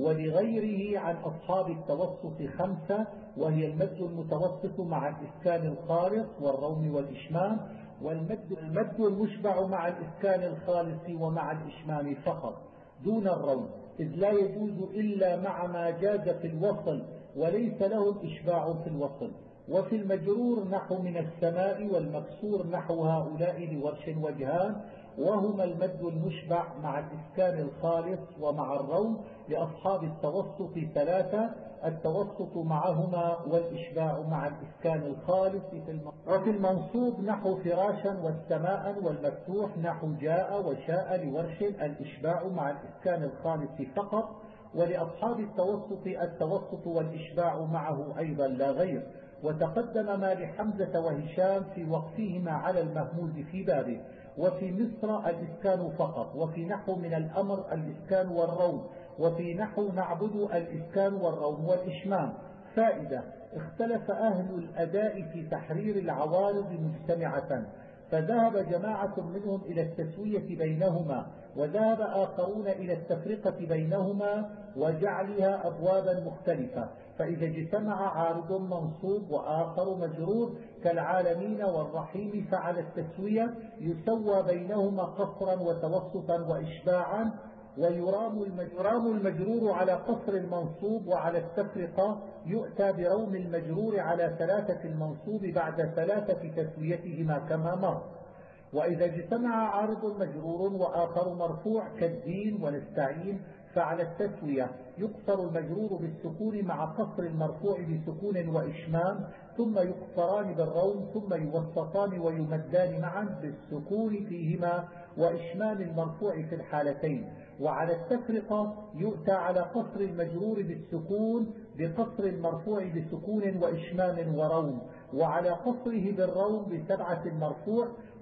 ولغيره عن أصحاب التوسط خمسة، وهي المد المتوسط مع الإسكان الخالص والروم والإشمام، والمد المد المشبع مع الإسكان الخالص ومع الإشمام فقط دون الروم، إذ لا يجوز إلا مع ما جاز في الوصل وليس له إشباع في الوصل. وفي المجرور نحو من السماء، والمكسور نحو هؤلاء لورش وجهان، وهما المد المشبع مع الإسكان الخالص ومع الروم. لأصحاب التوسط ثلاثة، التوسط معهما والإشباع مع الإسكان الخالص. وفي المنصوب نحو فراشا والسماء، والمفتوح نحو جاء وشاء لورش الإشباع مع الإسكان الخالص فقط. ولأصحاب التوسط التوسط والإشباع معه أيضا لا غير. وتقدم ما لحمزة وهشام في وقفهما على المهموز في بابه. وفي مصر الإسكان فقط، وفي نحو من الأمر الإسكان والروم، وفي نحو نعبد الإسكان والروم والإشمام. فائدة: اختلف أهل الأداء في تحرير العوارض مجتمعة، فذهب جماعة منهم إلى التسوية بينهما، وذهب آخرون إلى التفرقة بينهما وجعلها أبوابا مختلفة. فإذا اجتمع عارض منصوب وآخر مجرور كالعالمين والرحيم فعلى التسوية يسوى بينهما قصرا وتوسطا وإشباعا، ويرام المجرور على قصر المنصوب، وعلى التفرقة يؤتى بروم المجرور على ثلاثة المنصوب بعد ثلاثة تسويتهما كما مر. وإذا اجتمع عارض مجرور وآخر مرفوع كالدين ونستعين فعلى التسوية يقصر المجرور بالسكون مع قصر المرفوع بسكون وإشمام، ثم يقصران بالروم، ثم يوسطان ويمدان معا بالسكون فيهما وإشمام المرفوع في الحالتين. وعلى التفرقة يؤتى على قصر المجرور بالسكون بقصر المرفوع بسكون وإشمام وروم، وعلى قصره بالروم بسبعة المرفوع،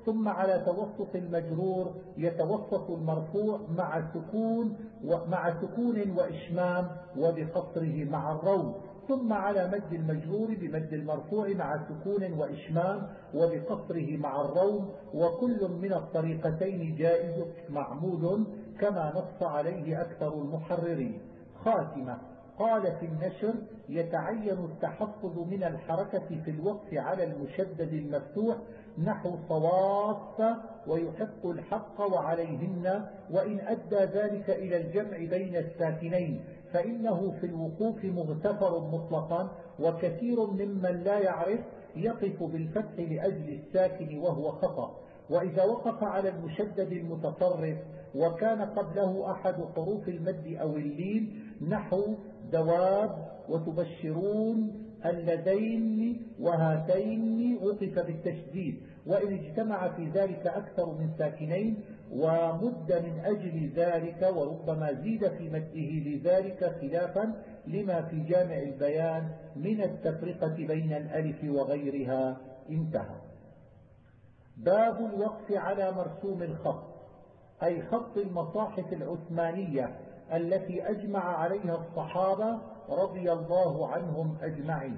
ثم على توسط المجرور يتوسط المرفوع مع سكون ومع سكون وإشمام وبقصره مع الروم، ثم على مد المجرور بمد المرفوع مع سكون وإشمام وبقصره مع الروم، وكل من الطريقتين جائز معمول كما نص عليه أكثر المحررين. خاتمة. قال في النشر: يتعين التحفظ من الحركة في الوقف على المشدد المفتوح نحو صواف ويحق الحق وعليهن، وإن أدى ذلك إلى الجمع بين الساكنين فإنه في الوقوف مغتفر مطلقا، وكثير ممن لا يعرف يقف بالفتح لأجل الساكن وهو خطأ. وإذا وقف على المشدد المتطرف وكان قبله أحد حروف المد أو اللين نحو دواب وتبشرون اللذين وهاتين وقف بالتشديد، وإن اجتمع في ذلك أكثر من ساكنين ومد من أجل ذلك، وربما زيد في مده لذلك خلافا لما في جامع البيان من التفرقة بين الألف وغيرها. انتهى. باب الوقف على مرسوم الخط، أي خط المصاحف العثمانية التي أجمع عليها الصحابة رضي الله عنهم أجمعين.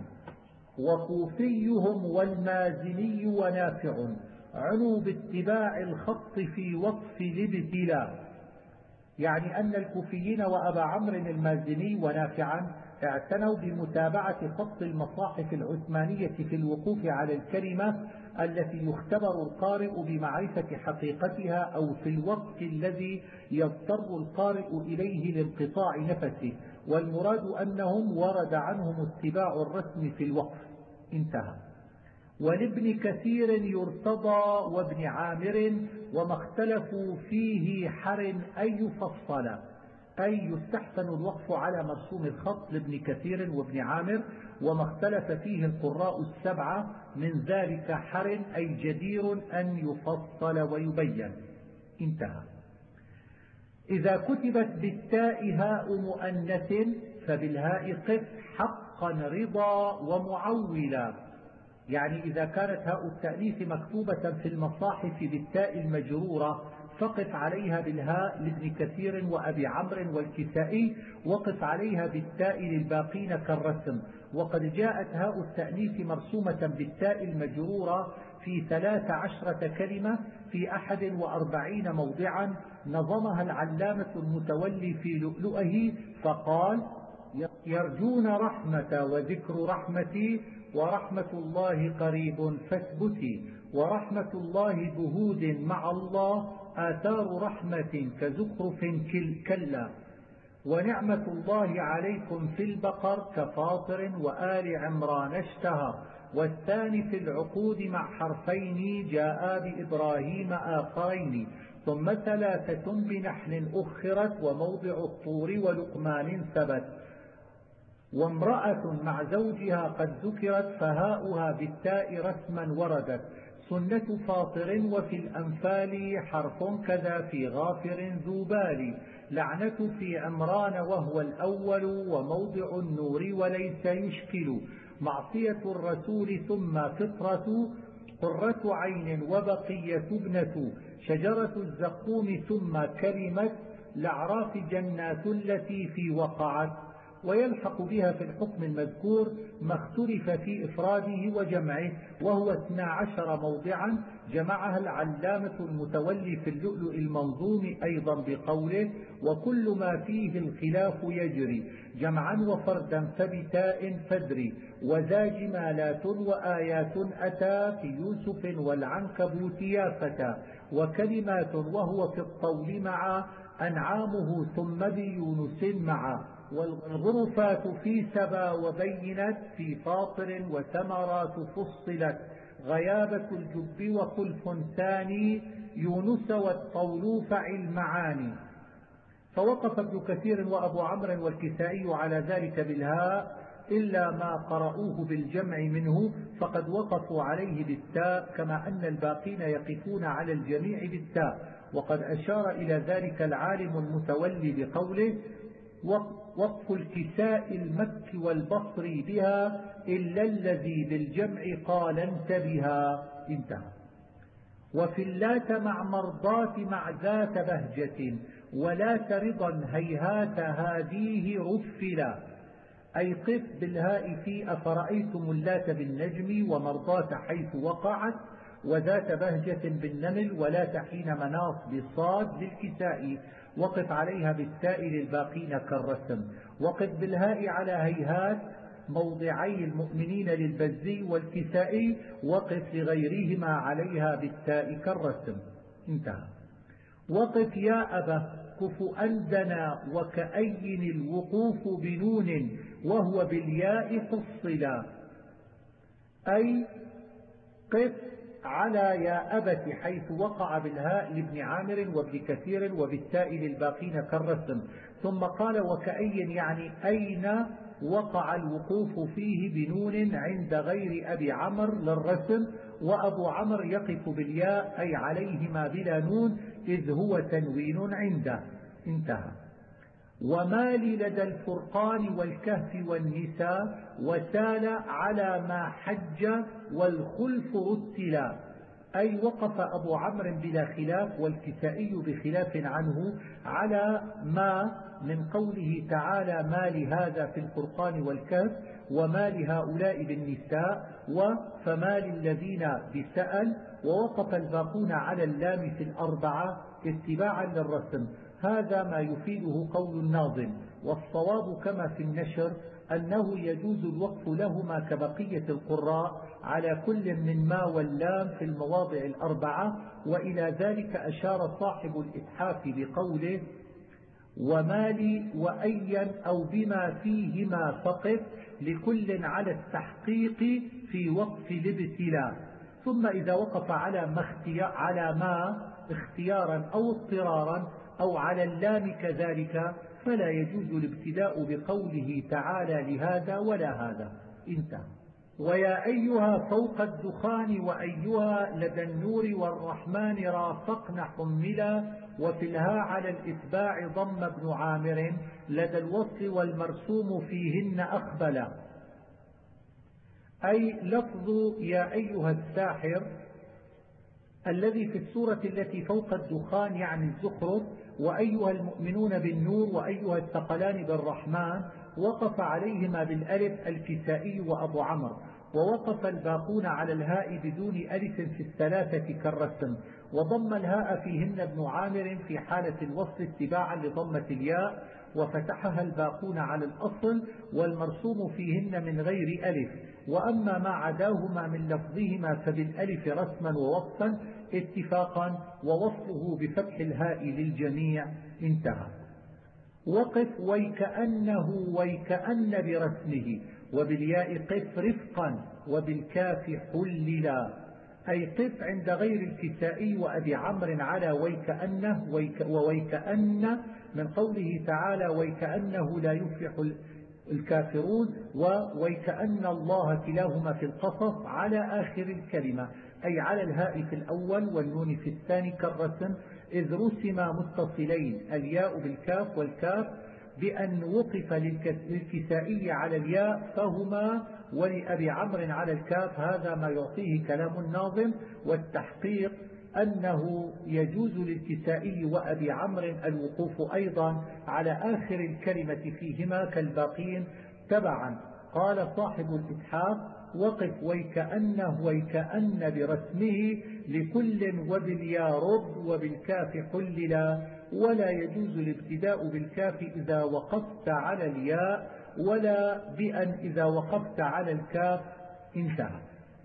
وكوفيهم والمازني ونافع عنوا باتباع الخط في وقف الابتلاء، يعني أن الكوفيين وأبا عمرو المازني ونافعا اعتنوا بمتابعة خط المصاحف العثمانية في الوقوف على الكلمة التي يختبر القارئ بمعرفة حقيقتها أو في الوقت الذي يضطر القارئ إليه لانقطاع نفسه، والمراد أنهم ورد عنهم اتباع الرسم في الوقف. انتهى. ولابن كثير يرتضى وابن عامر وما اختلفوا فيه حر أن يفصل، أي يستحسن الوقف على مرسوم الخط لابن كثير وابن عامر وما اختلف فيه القراء السبعة، من ذلك حر أي جدير أن يفصل ويبين. انتهى. إذا كتبت بالتاء هاء مؤنث فبالهاء قف حقا رضا ومعولا، يعني إذا كانت هاء التأنيث مكتوبة في المصاحف بالتاء المجرورة فقف عليها بالهاء لابن كثير وأبي عمرو والكسائي، وقف عليها بالتاء للباقين كالرسم. وقد جاءت هاء التأنيث مرسومة بالتاء المجرورة في ثلاث عشرة كلمة في أحد وأربعين موضعا، نظمها العلامة المتولي في لؤلؤه فقال: يرجون رحمة وذكر رحمتي ورحمة الله قريب فاثبتي، ورحمة الله جهود مع الله آثار رحمة كزخرف كلا، ونعمة الله عليكم في البقر كفاطر وآل عمران اشتهر، والثاني في العقود مع حرفين جاء بإبراهيم آخرين، ثم ثلاثة بنحل أخرت وموضع الطور ولقمان ثبت، وامرأة مع زوجها قد ذكرت فهاؤها بالتاء رسما وردت، سنة فاطر وفي الأنفال حرف كذا في غافر ذو بال، لعنة في عمران وهو الأول وموضع النور وليس يشكل، معصية الرسول ثم فطرة قرة عين وبقية ابنة، شجرة الزقوم ثم كلمة الأعراف جنات التي في وقعت، ويلحق بها في الحكم المذكور ما اختلف في إفراده وجمعه، وهو اثنا عشر موضعا جمعها العلامة المتولي في اللؤلؤ المنظوم أيضا بقوله: وكل ما فيه الخلاف يجري جمعا وفردا فبتاء فدري، وذا جمالات وآيات أتى في يوسف والعنكبوت يا فتى، وكلمات وهو في الطول مع أنعامه ثم بيونس معا، والغرفات في سبا وبينت في فاطر وثمرات فصلت، غيابة الجب وخلف ثاني يونس والطول فعل معاني. فوقف ابن كثير وأبو عمرو والكسائي على ذلك بالهاء إلا ما قرأوه بالجمع منه فقد وقفوا عليه بالتاء، كما أن الباقين يقفون على الجميع بالتاء. وقد أشار إلى ذلك العالم المتولي بقوله: وقف الكساء المكي والبصري بها إلا الذي بالجمع قال انتبها. انتهى. وفي اللات مع مرضات مع ذات بهجة ولات رضا هيهات هذه رفلا. أي قف بالهاء في أفرأيتم اللات بالنجم ومرضات حيث وقعت وذات بهجة بالنمل ولات حين مناص بالصاد للكساء وقف عليها بالتاء للباقين كالرسم. وقف بالهاء على هيهات موضعي المؤمنين للبزي والكسائي وقف لغيرهما عليها بالتاء كالرسم. انتهى. وقف يا أبا كف أندنا وكأين الوقوف بنون وهو بالياء فصلا. أي قف على يا أبت حيث وقع بالهاء لابن عامر وابن كثير وبالتاء للباقين كالرسم. ثم قال وكأين يعني أين وقع الوقوف فيه بنون عند غير أبي عمر للرسم وأبو عمر يقف بالياء أي عليهما بلا نون إذ هو تنوين عنده. انتهى. ومال لدى الفرقان والكهف والنساء وسال على ما حج والخلف رتلا. أي وقف أبو عمرو بلا خلاف والكسائي بخلاف عنه على ما من قوله تعالى ما لهذا في الفرقان والكهف وما لهؤلاء بالنساء وفما للذين بسأل. ووقف الباقون على اللام في الأربعة اتباعا للرسم. هذا ما يفيده قول الناظم. والصواب كما في النشر أنه يجوز الوقف لهما كبقية القراء على كل من ما واللام في المواضع الأربعة. وإلى ذلك أشار صاحب الإتحاف بقوله ومالي وأيا أو بما فيهما فقف لكل على التحقيق في وقف الابتلاء. ثم إذا وقف على ما, على ما اختيارا أو اضطرارا أو على اللام كذلك فلا يجوز الابتداء بقوله تعالى لهذا ولا هذا. انتهى. ويا أيها فوق الدخان وأيها لدى النور والرحمن رافقن حملا. وفي الها على الإتباع ضم ابن عامر لدى الوصل والمرسوم فيهن أقبلا. أي لفظ يا أيها الساحر الذي في السورة التي فوق الدخان يعني الزخرف وأيها المؤمنون بالنور وأيها الثقلان بالرحمن وقف عليهما بالألف الكسائي وأبو عمرو. ووقف الباقون على الهاء بدون ألف في الثلاثة كالرسم. وضم الهاء فيهن ابن عامر في حالة الوصل اتباعا لضمة الياء وفتحها الباقون على الأصل والمرسوم فيهن من غير ألف. وأما ما عداهما من لفظهما فبالألف رسما ووصفا اتفاقا ووصله بفتح الهاء للجميع. انتهى. وقف ويكأنه ويكأن برسمه وبالياء قف رفقا وبالكاف حللا. أي قف عند غير الكسائي وأبي عمرو على ويكأنه ويك وويكأن من قوله تعالى ويكأنه لا يفلح الكافرون وويكأن الله كلاهما في القصص على آخر الكلمة أي على الهاء في الأول والنون في الثاني كالرسم إذ رسما متصلين الياء بالكاف والكاف بأن وقف للكسائي على الياء فهما ولأبي عمرو على الكاف. هذا ما يعطيه كلام الناظم. والتحقيق أنه يجوز للكسائي وأبي عمرو الوقوف أيضا على آخر الكلمة فيهما كالباقين تبعا. قال صاحب الإتحاف وقف ويكأنه ويكأن برسمه لكل وباليا رب وبالكاف حللا. ولا يجوز الابتداء بالكاف إذا وقفت على الياء ولا بأن إذا وقفت على الكاف. انتهى.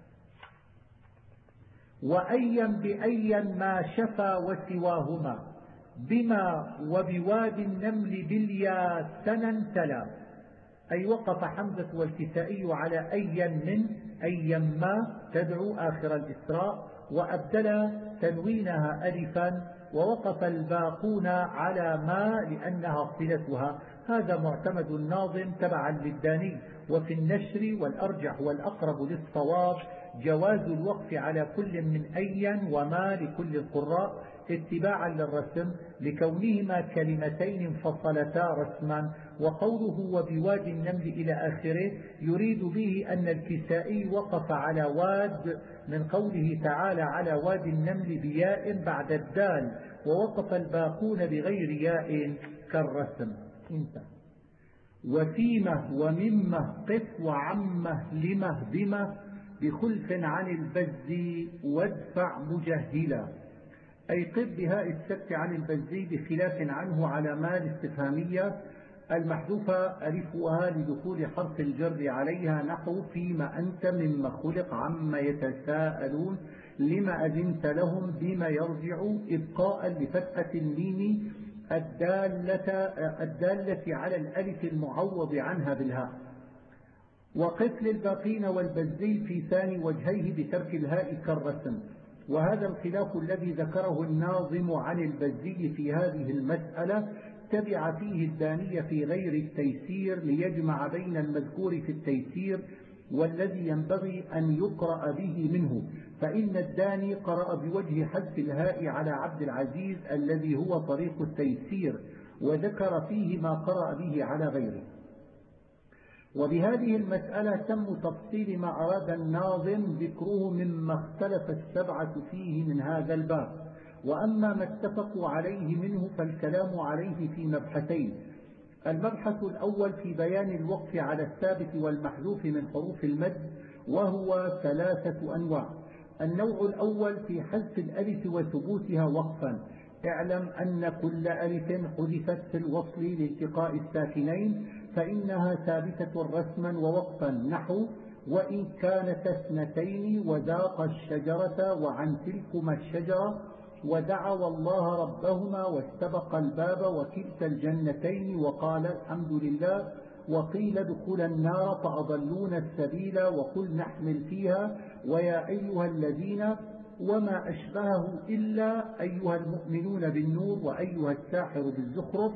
وأيا بأيا ما شفى وسواهما بما وبواد النمل باليا سننتلا. أي وقف حمزة والكسائي على أيا من أيا ما تدعو آخر الإسراء وأبدل تنوينها ألفا. ووقف الباقون على ما لأنها صلتها. هذا معتمد الناظم تبعا للداني. وفي النشر والأرجح والأقرب للصواب جواز الوقف على كل من أيا وما لكل القراء اتباعا للرسم لكونهما كلمتين انفصلتا رسما. وقوله وبوادي النمل إلى آخره يريد به أن الكسائي وقف على واد من قوله تعالى على وادي النمل بياء بعد الدال، ووقف الباقون بغير ياء كالرسم. انت وفيمه وممه قف وعمه لمه بمه بخلف عن البز وادفع مجهلا، أي قف بهاء السكت عن البزي بخلاف عنه على ما الاستفهامية المحذوفة ألفها لدخول حرف الجر عليها، نحو فيما أنت مما خلق عما يتساءلون لما أذنت لهم بما يرجع، إبقاء لفتحة الميم الدالة, الدالة على الألف المعوض عنها بالهاء. وقف للباقين والبزي في ثاني وجهيه بترك الهاء كالرسم. وهذا الخلاف الذي ذكره الناظم عن البزي في هذه المسألة تبع فيه الدانية في غير التيسير ليجمع بين المذكور في التيسير والذي ينبغي أن يقرأ به منه، فإن الداني قرأ بوجه حذف الهاء على عبد العزيز الذي هو طريق التيسير، وذكر فيه ما قرأ به على غيره. وبهذه المسألة تم تفصيل ما أراد الناظم ذكره مما اختلف السبعة فيه من هذا الباب. وأما ما اتفقوا عليه منه فالكلام عليه في مبحثين: المبحث الأول في بيان الوقف على الثابت والمحذوف من حروف المد، وهو ثلاثة أنواع. النوع الأول في حذف الألف وثبوتها وقفا. اعلم أن كل ألف حذفت في الوصل لالتقاء الساكنين فإنها ثابتة رسما ووقفا، نحو وإن كانت اثنتين وذاق الشجرة وعن تلكما الشجرة ودعوا الله ربهما واستبق الباب وكلتا الجنتين وقال الحمد لله وقيل ادخلا النار فأضلون السبيل وقل نحمل فيها ويا أيها الذين وما أشبهه إلا أيها المؤمنون بالنور وأيها الساحر بالزخرف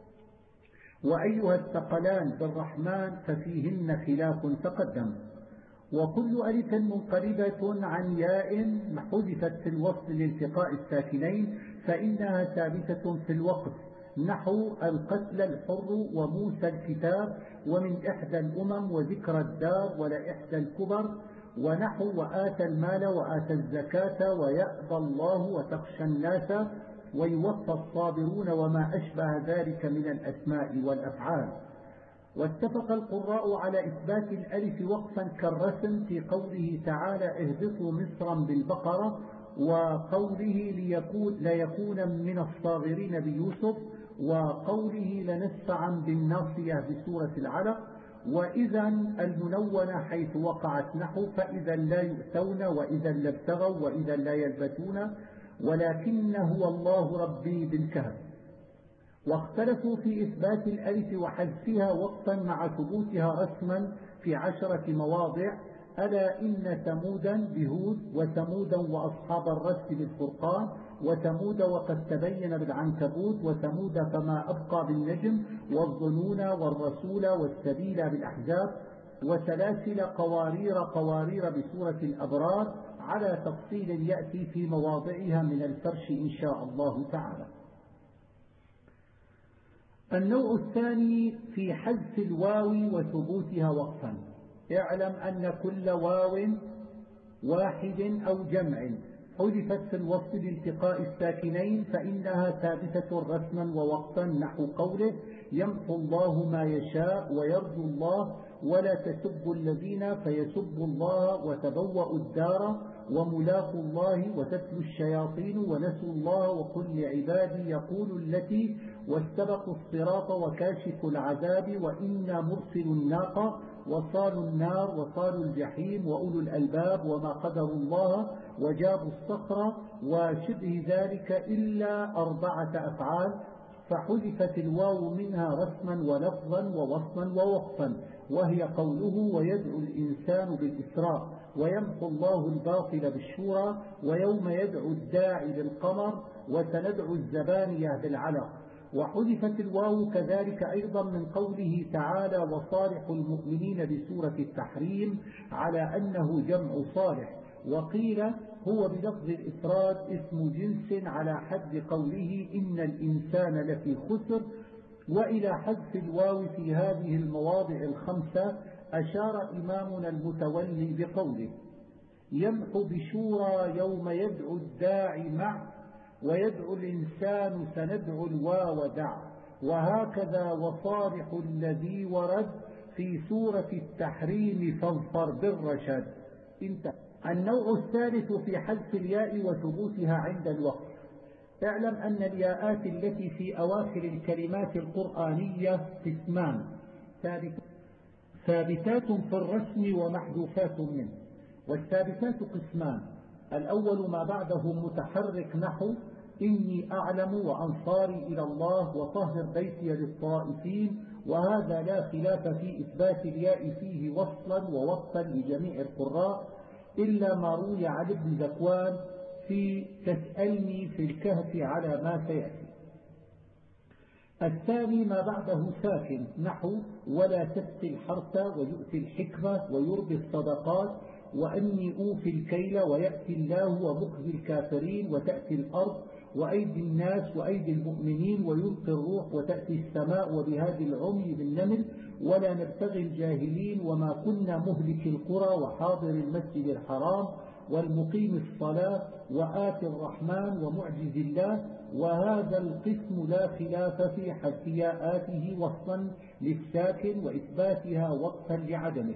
وأيها الثقلان بالرحمن ففيهن خلاف تقدم. وكل ألف منقلبة عن ياء حذفت في الوصل لالتقاء الساكنين فإنها ثابتة في الوقف، نحو القتل الحر وموسى الكتاب ومن إحدى الأمم وذكر الدار ولا إحدى الكبر، ونحو وآتى المال وآتى الزكاة ويأبى الله وتخشى الناس ويوفى الصابرون وما أشبه ذلك من الأسماء والأفعال. واتفق القراء على إثبات الألف وقفا كالرسم في قوله تعالى اهبطوا مصرا بالبقرة، وقوله ليكون, ليكون من الصاغرين بيوسف، وقوله لنسفعا بالناصية بسورة العلق، وإذا المنونة حيث وقعت نحو فإذا لا يؤتون وإذا لابتغوا وإذا لا يلبتون ولكن هو الله ربي بالكهف. واختلفوا في إثبات الألف وحذفها وقفا مع ثبوتها رسما في عشرة مواضع: ألا إن ثمودا بهود وثمودا وأصحاب الرس بالفرقان وثمود وقد تبين بالعنكبوت وثمود فما أبقى بالنجم والظنون والرسول والسبيل بالأحزاب وسلاسل قوارير قوارير بسورة الأبرار، على تفصيل يأتي في مواضعها من الفرش إن شاء الله تعالى. النوع الثاني في حذف الواو وثبوتها وقفا. اعلم أن كل واو واحد أو جمع حذفت في الوصف لالتقاء الساكنين فإنها ثابتة رسما ووقفا، نحو قوله يمحو الله ما يشاء ويرجو الله ولا تسبوا الذين فيسبوا الله وتبوأوا الدار وملاقوا الله وتتلو الشياطين ونسوا الله وقل لعبادي يقول التي واستبقوا الصراط وكاشف العذاب وإنا مرسل الناقة وصالوا النار وصالوا الجحيم وأولو الألباب وما قدروا الله وجابوا الصخرة وشبه ذلك إلا أربعة أفعال فحذفت الواو منها رسما ولفظا ووصلا ووقفا، وهي قوله ويدعو الإنسان بالإسراء ويمحو الله الباطل بالشورى ويوم يدعو الداعي بالقمر وسندعو الزبانية بالعلق. وحذفت الواو كذلك أيضا من قوله تعالى وصالح المؤمنين بسورة التحريم على أنه جمع صالح، وقيل هو بلفظ الإفراد اسم جنس على حد قوله إن الإنسان لفي خسر، وإلى حذف الواو في هذه المواضع الخمسة أشار إمامنا المتولي بقوله يمحو بشورى يوم يدعو الداعي مع ويدعو الإنسان سندعو الواو دع، وهكذا وصالح الذي ورد في سورة التحريم فاظفر بالرشد. انتهى. النوع الثالث في حذف الياء وثبوتها عند الوقف. اعلم أن الياءات التي في أواخر الكلمات القرآنية قسمان ثابتات في الرسم ومحذوفات منه. والثابتات قسمان: الأول ما بعده متحرك نحو إني أعلم وأنصاري إلى الله وطهر بيتي للطائفين، وهذا لا خلاف في إثبات الياء فيه وصلا ووقفا لجميع القراء إلا ما روي عن ابن ذكوان في تسألني في الكهف على ما سيأتي. الثاني ما بعده ساكن نحو ولا تسقي الحرث ويؤتي الحكمة ويربي الصدقات وأني أوفي الكيل ويأتي الله ومخزي الكافرين وتأتي الأرض وأيدي الناس وأيدي المؤمنين ويلقي الروح وتأتي السماء وبهذه العمي بالنمل ولا نبتغي الجاهلين وما كنا مهلك القرى وحاضر المسجد الحرام والمقيم الصلاة وآتي الرحمن ومعجز الله. وهذا القسم لا خلاف في حذف ياءاته وصلا للساكن وإثباتها وقفا لعدمه.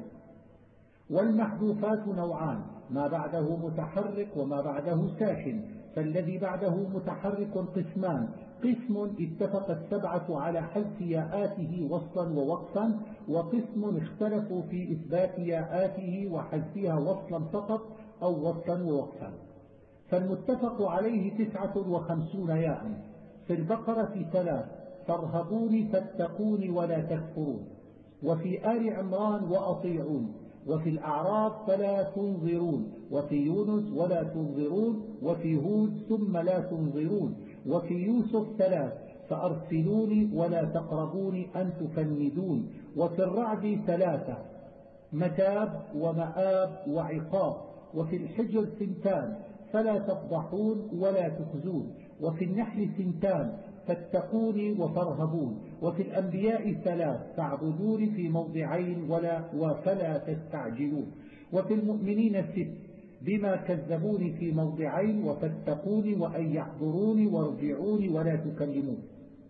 والمحذوفات نوعان: ما بعده متحرك وما بعده ساكن. فالذي بعده متحرك قسمان: قسم اتفق السبعة على حذف ياءاته وصلا ووقفا، وقسم اختلفوا في إثبات ياءاته وحذفها وصلا فقط أو وصلا ووقفا. فالمتفق عليه تسعة وخمسون ياء. في البقرة ثلاث: فارهبوني فاتقوني ولا تكفرون. وفي آل عمران وأطيعون. وفي الأعراف فلا تنظرون. وفي يونس ولا تنظرون. وفي هود ثم لا تنظرون. وفي يوسف ثلاث: فأرسلوني ولا تقربوني أن تفندون. وفي الرعد ثلاثة: متاب ومآب وعقاب. وفي الحجر ثنتان: فلا تفضحون ولا تخزون. وفي النحل ثنتان: فاتقوني وفارهبون. وفي الأنبياء ثلاث: فاعبدوني في موضعين ولا وفلا تستعجلون. وفي المؤمنين ست: بما كذبوني في موضعين وفاتقوني وأن يحضروني وارجعوني ولا تكلمون.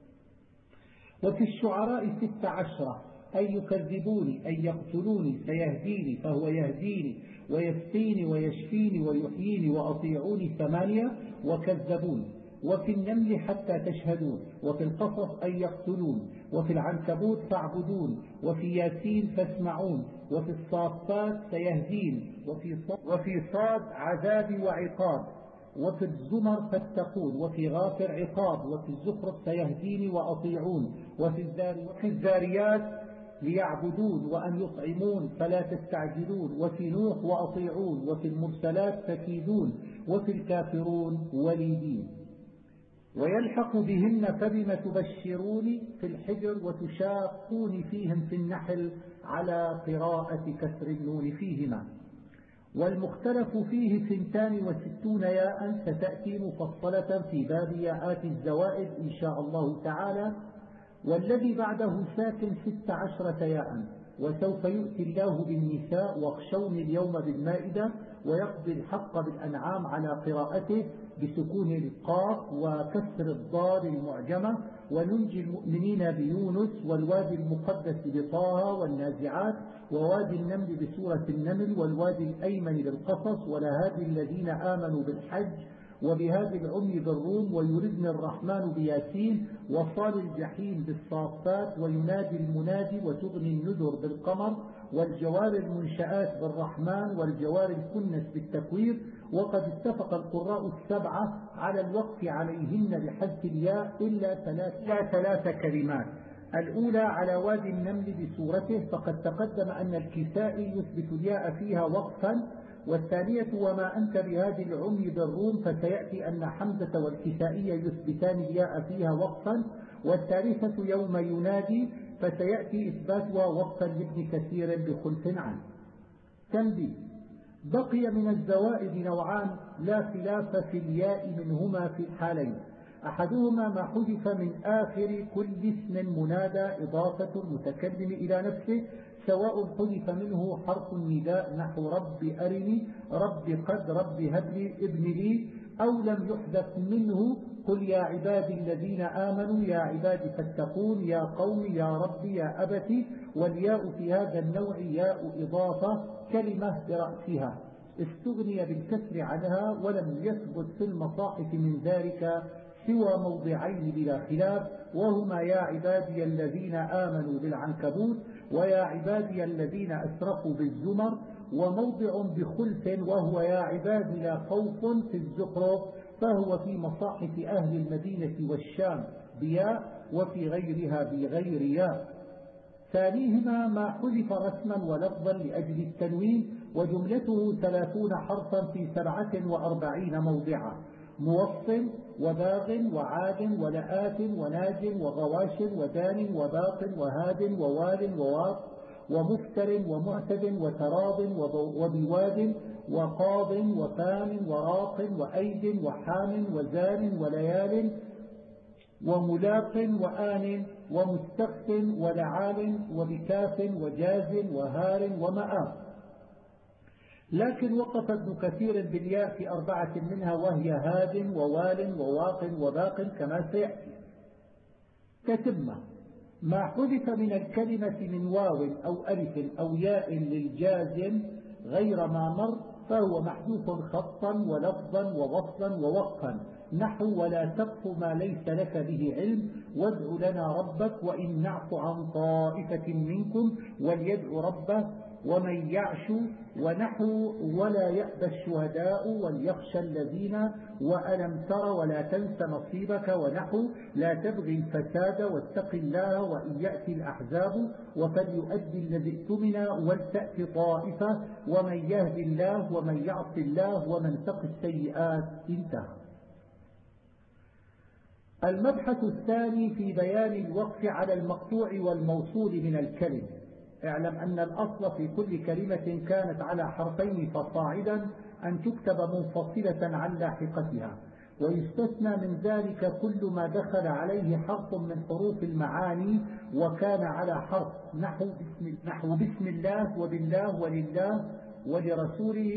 وفي الشعراء ست عشرة: أن يكذبوني أن يقتلوني سيهديني فهو يهديني ويسقيني ويشفيني ويحييني وأطيعوني ثمانية وكذبوني. وفي النمل حتى تشهدون. وفي القصص أن يقتلون. وفي العنكبوت فاعبدون. وفي ياسين فاسمعون. وفي الصافات سيهدين. وفي صاد, وفي صاد عذاب وعقاب. وفي الزمر فاتقون. وفي غافر عقاب. وفي الزخرف سيهديني وأطيعون. وفي الذاريات ليعبدون وأن يطعمون فلا تستعجلون. وفي نوح وأطيعون. وفي المرسلات فكيدون. وفي الكافرون وليدين. ويلحق بهن فبم تبشروني في الحجر وتشاقون فيهم في النحل على قراءة كسر النون فيهما. والمختلف فيه ثنتان وستون ياء ستأتي مفصلة في باب ياءات الزوائد إن شاء الله تعالى. والذي بعده ساكن ست عشرة ياء. وسوف يؤتي الله بالنساء واخشوني اليوم بالمائدة ويقضي الحق بالأنعام على قراءته بسكون القاف وكسر الضاد المعجمة. وننجي المؤمنين بيونس والوادي المقدس بطه والنازعات ووادي النمل بسورة النمل والوادي الأيمن بالقصص ولهادي الذين آمنوا بالحج وبهذه العمي بالروم ويردن الرحمن بياسين وصال الجحيم بالصافات وينادي المنادي وتغني النذر بالقمر والجوار المنشآت بالرحمن والجوار الكنس بالتكوير. وقد اتفق القراء السبعة على الوقف عليهن بحذف الياء إلا ثلاث, إلا ثلاث كلمات. الأولى على وادي النمل بسورته فقد تقدم أن الكسائي يثبت الياء فيها وقفا. والثانية وما أنت بهذه العمي بالروم فسيأتي أن حمزة والكسائية يثبتان الياء فيها وقفا. والثالثة يوم ينادي فسيأتي إثباتها وقفا لابن كثير بخلف عنه. تنبيه: بقي من الزوائد نوعان لا خلاف في الياء منهما في الحالين. أحدهما ما حذف من آخر كل اسم منادى إضافة المتكلم إلى نفسه، سواء حذف منه حرف النداء نحو رب أرني، رب قد، رب هب لي، ابن لي، أو لم يحذف منه قل يا عبادي الذين آمنوا، يا عبادي فاتقون، يا قوم، يا رب، يا أبتي. والياء في هذا النوع ياء إضافة كلمة برأسها استغني بالكسر عنها، ولم يثبت في المصاحف من ذلك سوى موضعين بلا خلاف، وهما يا عبادي الذين آمنوا بالعنكبوت، ويا عبادي الذين أسرفوا بالزمر، وموضع بخلف وهو يا عبادي لا خوف في الزخرف، فهو في مصاحف أهل المدينة والشام بياء، وفي غيرها بغير ياء. ثانيهما ما حذف رسما ولفظا لأجل التنوين، وجملته ثلاثون حرفا في سبعة وأربعين موضعا: موصل، وباغ، وعاد، ولآت، وناج، وغواش، ودان، وباق، وهاد، ووال، وواق، ومفتر، ومعتد، وتراض، وبواد، وقاض، وفان، وراق، وأيد، وحام، وزان، وليال، وملاق، وآن، ومستخف، ولعال، وبكاف، وجاز، وهار، ومآب. لكن وقف ابن كثير بالياء في أربعة منها، وهي هاد، ووال، وواق، وباق، كما سيأتي. تتمة ما حذف من الكلمة من واو أو ألف أو ياء للجازم غير ما مر، فهو محذوف خطا ولفظا ووصلا ووقفا، نحو ولا تقف ما ليس لك به علم، وادع لنا ربك وإن نعف عن طائفة منكم وليدع ربه ومن يعش، ونحو ولا يأبى الشهداء وليخشى الذين، وألم تر ولا تنس نصيبك، ونحو لا تبغي الفساد واتق الله وإن يأتي الأحزاب وفليؤدي الذي ائتمن ولتأتي طائفة ومن يهد الله ومن يعص الله ومن تق السيئات. انتهى. المبحث الثاني في بيان الوقف على المقطوع والموصول من الكلم. اعلم أن الأصل في كل كلمة كانت على حرفين فصاعدا أن تكتب منفصلة عن لاحقتها، ويستثنى من ذلك كل ما دخل عليه حرف من حروف المعاني وكان على حرف، نحو بسم, نحو بسم الله وبالله ولله ولرسوله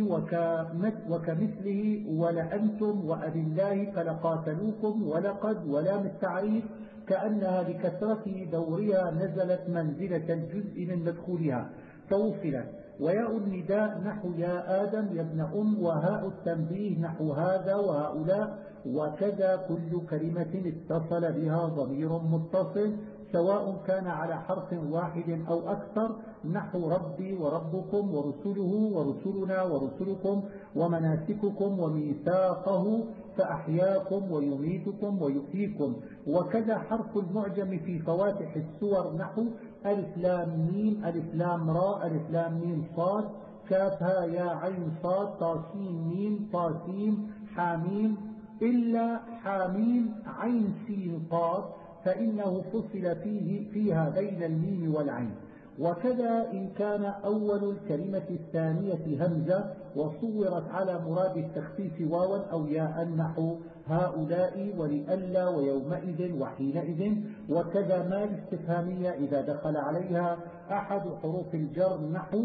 وكمثله ولأنتم وأبالله فلقاتلوكم ولقد ولام التعريف، كأنها لكثرة دورها نزلت منزلة الجزء من مدخولها فوصلت. وياء النداء نحو يا آدم يا ابن أم، وهاء التنبيه نحو هذا وهؤلاء، وكذا كل كلمة اتصل بها ضمير متصل سواء كان على حرف واحد أو أكثر، نحو ربي وربكم ورسله ورسلنا ورسلكم ومناسككم وميثاقه فأحياكم ويميتكم ويحييكم. وكذا حرف المعجم في فواتح السور نحو ألف لام ميم ألف لام راء ألف لام ميم صاد كافها يا عين صاد طاسين ميم طاسين حاميم، إلا حاميم عين سين قاف فإنه فصل فيه فيها بين الميم والعين. وكذا إن كان أول الكلمة الثانية همزة وصورت على مراد التخفيف واوا أو ياء نحو هؤلاء ولئلا ويومئذ وحينئذ. وكذا ما الاستفهامية إذا دخل عليها أحد حروف الجر نحو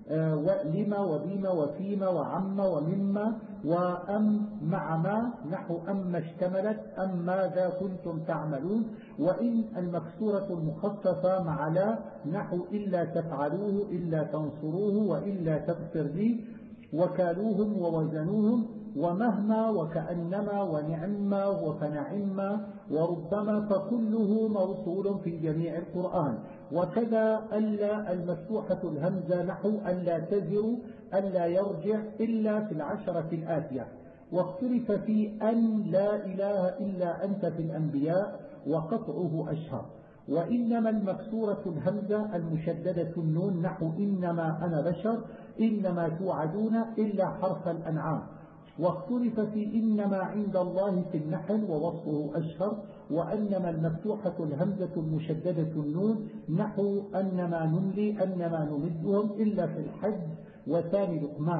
ولما وبما وفيما وعم ومما وأم مع ما نحو أما اشتملت أم ماذا كنتم تعملون. وإن المكسورة المخففة مع لا نحو إلا تفعلوه إلا تنصروه وإلا تغفر لي وكالوهم ووزنوهم، ومهما وكأنما ونعما وفنعما وربما، فكله موصول في جميع القرآن. وكذا ألا المفتوحة الهمزة نحو ألا تزر ألا يرجع إلا في العشرة الآتية. واختلف في أن لا إله إلا أنت في الأنبياء وقطعه أشهر. وإنما المكسورة الهمزة المشددة النون نحو إنما أنا بشر إنما توعدون إلا حرف الأنعام. واختلف في إنما عند الله في النحل ووصفه أشهر. وأنما المفتوحة الهمزة المشددة النون نحو أنما نملي أنما نمدهم إلا في الحج وثاني لقمان.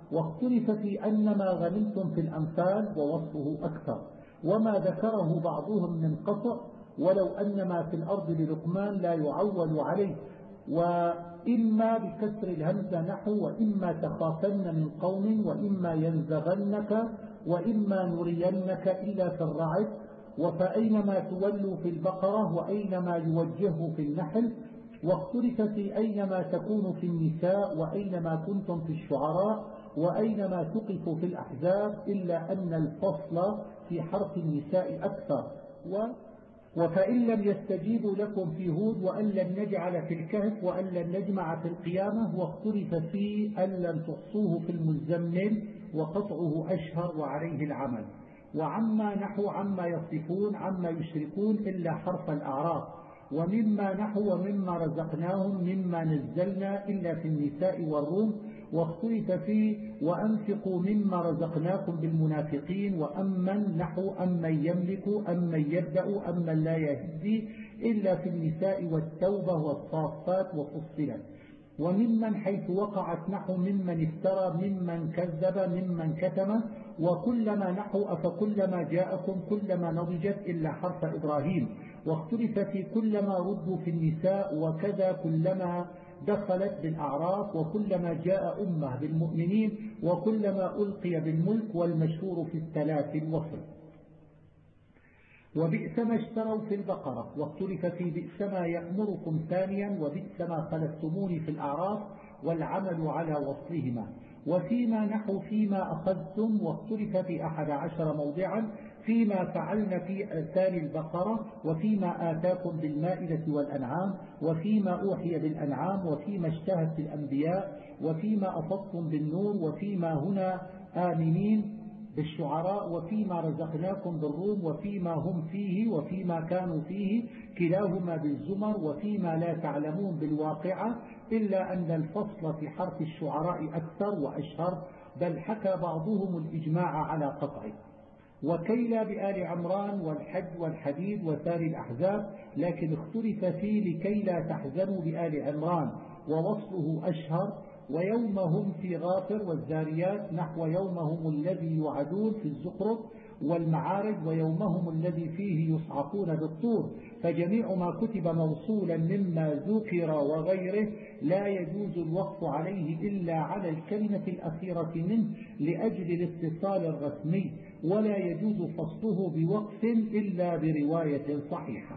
واختلف في أن ما غنمتم في الأنفال ووصفه أكثر، وما ذكره بعضهم من قطع ولو أن ما في الأرض للقمان لا يعول عليه، وإما بكسر الهمزة نحو وإما تخافن من قوم وإما ينزغنك وإما نرينك إلا في الرعد، وفأينما تولوا في البقرة وأينما يوجهه في النحل، واختلف في أينما تكون في النساء وأينما كنتم في الشعراء وأينما تقف في الأحزاب، إلا أن الفصل في حرف النساء أكثر. و وفإن لم يستجيبوا لكم في هود وأن لم نجعل في الكهف وأن لم نجمع في القيامة، واختلف في أن لم تحصوه في المزمل وقطعه أشهر وعليه العمل. وعما نحو عما يصفون عما يشركون إلا حرف الأعراف، ومما نحو ومما رزقناهم مما نزلنا إلا في النساء والروم، واختلف فيه وأنفقوا مما رزقناكم بالمنافقين، وأمن نحو أمن يملك أمن يبدأ أمن لا يهدي إلا في النساء والتوبة والصافات وفصلت. وممن حيث وقعت نحو ممن افترى ممن كذب ممن كتم، وكلما نحو أفكلما جاءكم كلما نضجت إلا حرف إبراهيم، واختلف في كلما ردوا في النساء، وكذا كلما دخلت بالأعراف، وكلما جاء أمة بالمؤمنين، وكلما ألقي بالملك، والمشهور في الثلاث الوصل. وبئس ما اشتروا في البقرة، واختلف في بئس ما يأمركم ثانيا وبئس ما خلفتموني في الأعراف، والعمل على وصلهما. وفيما نحو فيما أخذتم، واختلف في أحد عشر موضعا فيما فعلنا في ثاني البقرة، وفيما آتاكم بالمائدة والأنعام، وفيما أوحي بالأنعام، وفيما اشتهت الأنبياء، وفيما أفضتم بالنور، وفيما هنا آمنين بالشعراء، وفيما رزقناكم بالروم، وفيما هم فيه وفيما كانوا فيه كلاهما بالزمر، وفيما لا تعلمون بالواقعة، إلا أن الفصل في حرف الشعراء أكثر وأشهر، بل حكى بعضهم الإجماع على قطعه. وكيلا بآل عمران والحج والحديد وثاني الأحزاب، لكن اختلف فيه لكيلا تحزنوا بآل عمران ووصله أشهر. ويومهم في غافر والزاريات نحو يومهم الذي يوعدون في الزخرف والمعارج، ويومهم الذي فيه يصعقون بالطور، فجميع ما كتب موصولا مما ذكر وغيره لا يجوز الوقف عليه إلا على الكلمة الأخيرة منه لأجل الاتصال الرسمي، ولا يجوز فصله بوقف إلا برواية صحيحة.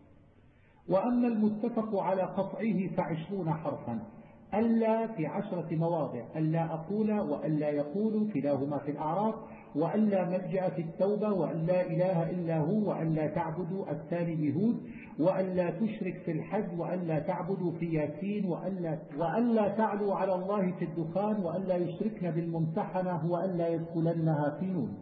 وأما المتفق على قطعه فعشرون حرفا، ألا في عشرة مواضع، ألا أقول وألا يقول كلاهما في الأعراف، وألا ملجأ في التوبة، وألا إله إلا هو، وألا تعبدوا الثاني بهود، وألا تشرك في الحج، وألا تعبدوا في ياسين، وألا, وألا تعلوا على الله في الدخان، وألا يشركن بالممتحنة، وألا يدخلنها في نون.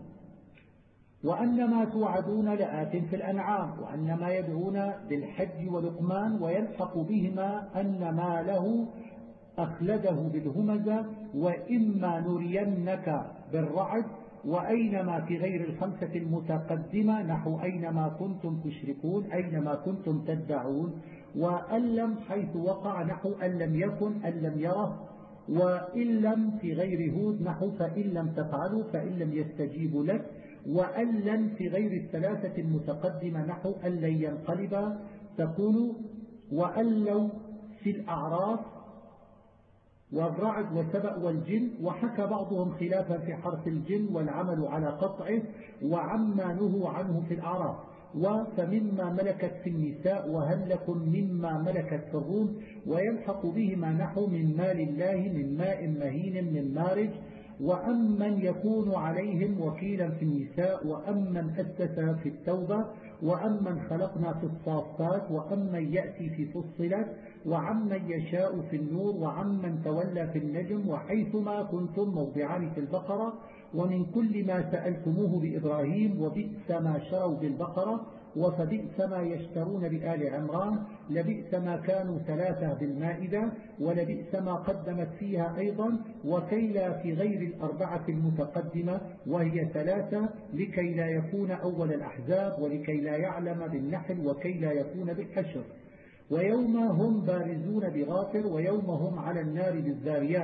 وأن ما توعدون لآت في الأنعام، وأن ما يدعون بالحج ولقمان ويلحق بهما أن ما له أخلده بالهمزة، وإما نرينك بالرعد، وأينما في غير الخمسة المتقدمة نحو أينما كنتم تشركون أينما كنتم تدعون، وأن لم حيث وقع نحو أن لم يكن أن لم يره، وإن لم في غير هود نحو فإن لم تفعلوا فإن لم يستجيبوا لك، وأن لم في غير الثلاثة المتقدمة نحو أن لن ينقلب تقول، وأن لو في الأعراف والرعد وسبأ والجن. وحكى بعضهم خلافا في حرف الجن والعمل على قطعه، وعما نهوا عنه في الأعراف. وفمما ملكت في النساء وهل لكم مما ملكت في الروم، ويلحق بهما نحو من مال الله من ماء مهين من مارج، وأمن يكون عليهم وكيلا في النساء، وأمن أسس في التوبة، وأمن خلقنا في الصافات، وأمن يأتي في فصلت، وعمن يشاء في النور، وعمن تولى في النجم، وحيثما كنتم موضعان في البقرة، ومن كل ما سألتموه بإبراهيم، وبئس ما شروا بالبقرة، وفبئس ما يشترون بآل عمران، لبئس ما كانوا ثلاثة بالمائدة، ولبئس ما قدمت فيها أيضا، وكيلا في غير الأربعة المتقدمة وهي ثلاثة، لكي لا يكون أول الأحزاب، ولكي لا يعلم بالنحل، وكي لا يكون بالحشر. ويوم هم بارزون بغافر، ويوم هم على النار بالذاريات،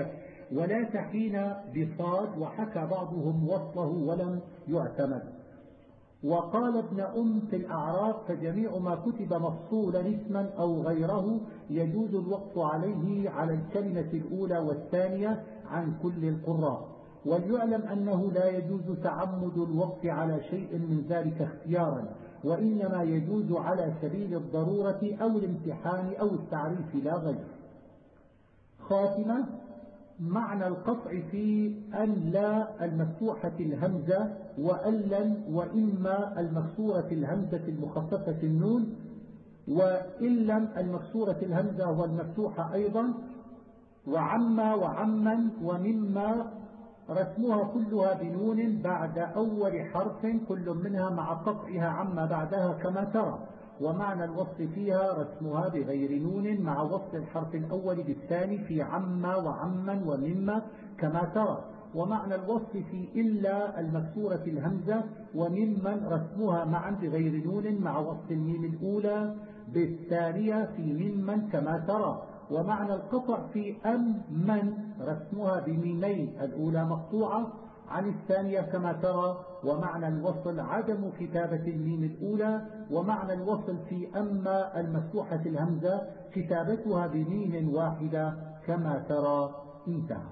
ولا تحين بصاد، وحكى بعضهم وصله ولم يعتمد. وقال ابن أم في الأعراف: فجميع ما كتب مفصولا اسما أو غيره يجوز الوقف عليه على الكلمة الأولى والثانية عن كل القراء. وليعلم أنه لا يجوز تعمد الوقف على شيء من ذلك اختيارا، وإنما يجوز على سبيل الضرورة أو الامتحان أو التعريف لا غير. خاتمة: معنى القطع في أن لا المفتوحة الهمزة وألا وإما المكسورة الهمزة المخففة النون، وإن لم المكسورة الهمزة والمفتوحة أيضا، وعما وعما ومما رسمها كلها بنون بعد أول حرف كل منها مع قطعها عما بعدها كما ترى. ومعنى الوصل فيها رسمها بغير نون مع وصل الحرف الأول بالثاني في عما وعما ومما كما ترى. ومعنى الوصل في إلا المكسورة الهمزة وممن رسمها معا بغير نون مع وصل الميم الأولى بالثانية في ممن كما ترى. ومعنى القطع في أم من رسمها بميمين الأولى مقطوعة عن الثانية كما ترى. ومعنى الوصل عدم كتابة الميم الأولى. ومعنى الوصل في أما المفتوحة الهمزة كتابتها بميم واحدة كما ترى. انتهى.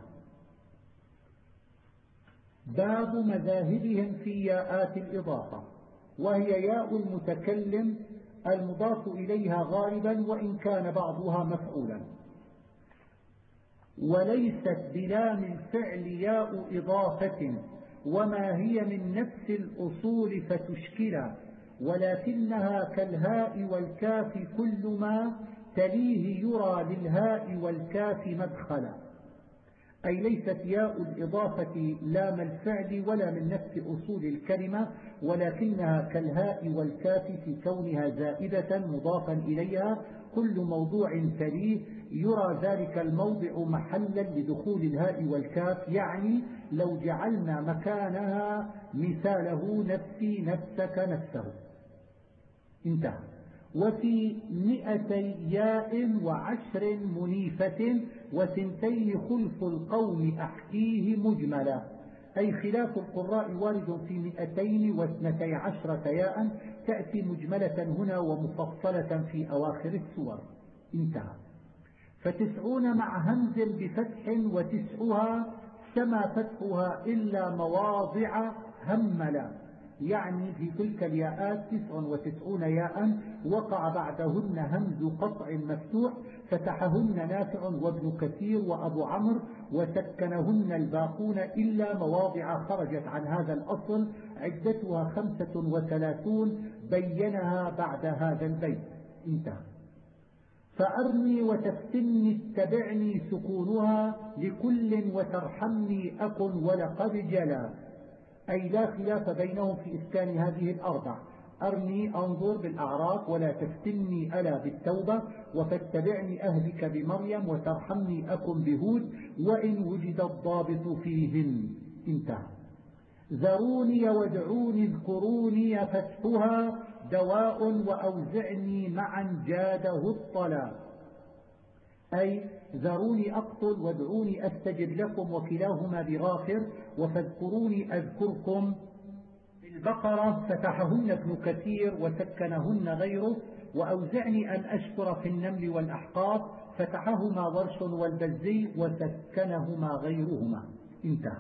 باب مذاهبهم في ياءات الإضافة، وهي ياء المتكلم المضاف إليها غالبا وإن كان بعضها مفعولا. وليست بلام الفعل ياء إضافة وما هي من نفس الأصول فتشكلا، ولكنها كالهاء والكاف كل ما تليه يرى للهاء والكاف مدخلا. أي ليست ياء الإضافة لام الفعل ولا من نفس أصول الكلمة، ولكنها كالهاء والكاف في كونها زائدة مضافا إليها كل موضوع تليه يرى ذلك الموضع محلا لدخول الهاء والكاف. يعني لو جعلنا مكانها مثاله نفسي نفسك نفسه. انتهى. وفي مئتي ياء وعشر منيفة وثنتين خلف القوم أحكيه مجملا. أي خلاف القراء وارد في مئتين واثنتي عشرة ياء تأتي مجملة هنا ومفصلة في أواخر السور. انتهى. فتسعون مع همز بفتح وتسعها سما فتحها إلا مواضع هملا. يعني في تلك الياءات تسع وتسعون ياء وقع بعدهن همز قطع مفتوح فتحهن نافع وابن كثير وأبو عمرو وسكنهن الباقون إلا مواضع خرجت عن هذا الأصل عدتها خمسة وثلاثون بينها بعد هذا البيت. انتهى. فأرني وتفتني اتبعني سكونها لكل وترحمني أكن ولقد جلا. أي لا خلاف بينهم في إسكان هذه الأربع. أرني أنظر بالأعراف، ولا تفتني ألا بالتوبة، وفاتبعني أهلك بمريم، وترحمني أكن بهود، وإن وجد الضابط فيهن. انتهى. ذروني وادعوني اذكروني فتحها دواء وأوزعني معا جاده الطلا. أي ذروني أقتل وادعوني أستجب لكم وكلاهما بغافر، وفاذكروني أذكركم. البقرة فتحهن ابن كثير وسكنهن غيره، وأوزعني أن أشكر في النمل والأحقاف فتحهما ورش والبزي وسكنهما غيرهما. انتهى.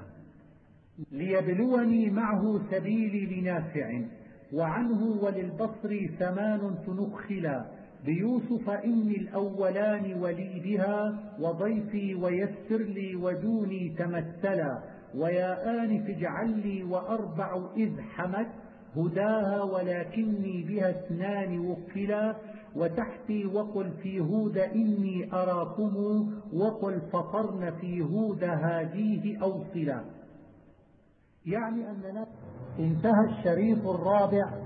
ليبلوني معه سبيلي لنافع وعنه وللبصر ثمان تنخلا. بيوسف إني الأولان ولي بها وضيفي ويسر لي ودوني تمثلا. ويا آنف اجعل لي وأربع إذ حمت هداها ولكني بها اثنان وكلا. وتحتي وقل في هود إني أراكم وقل فطرن في هود هاديه أوصلا. يعني أننا انتهى الشريط الرابع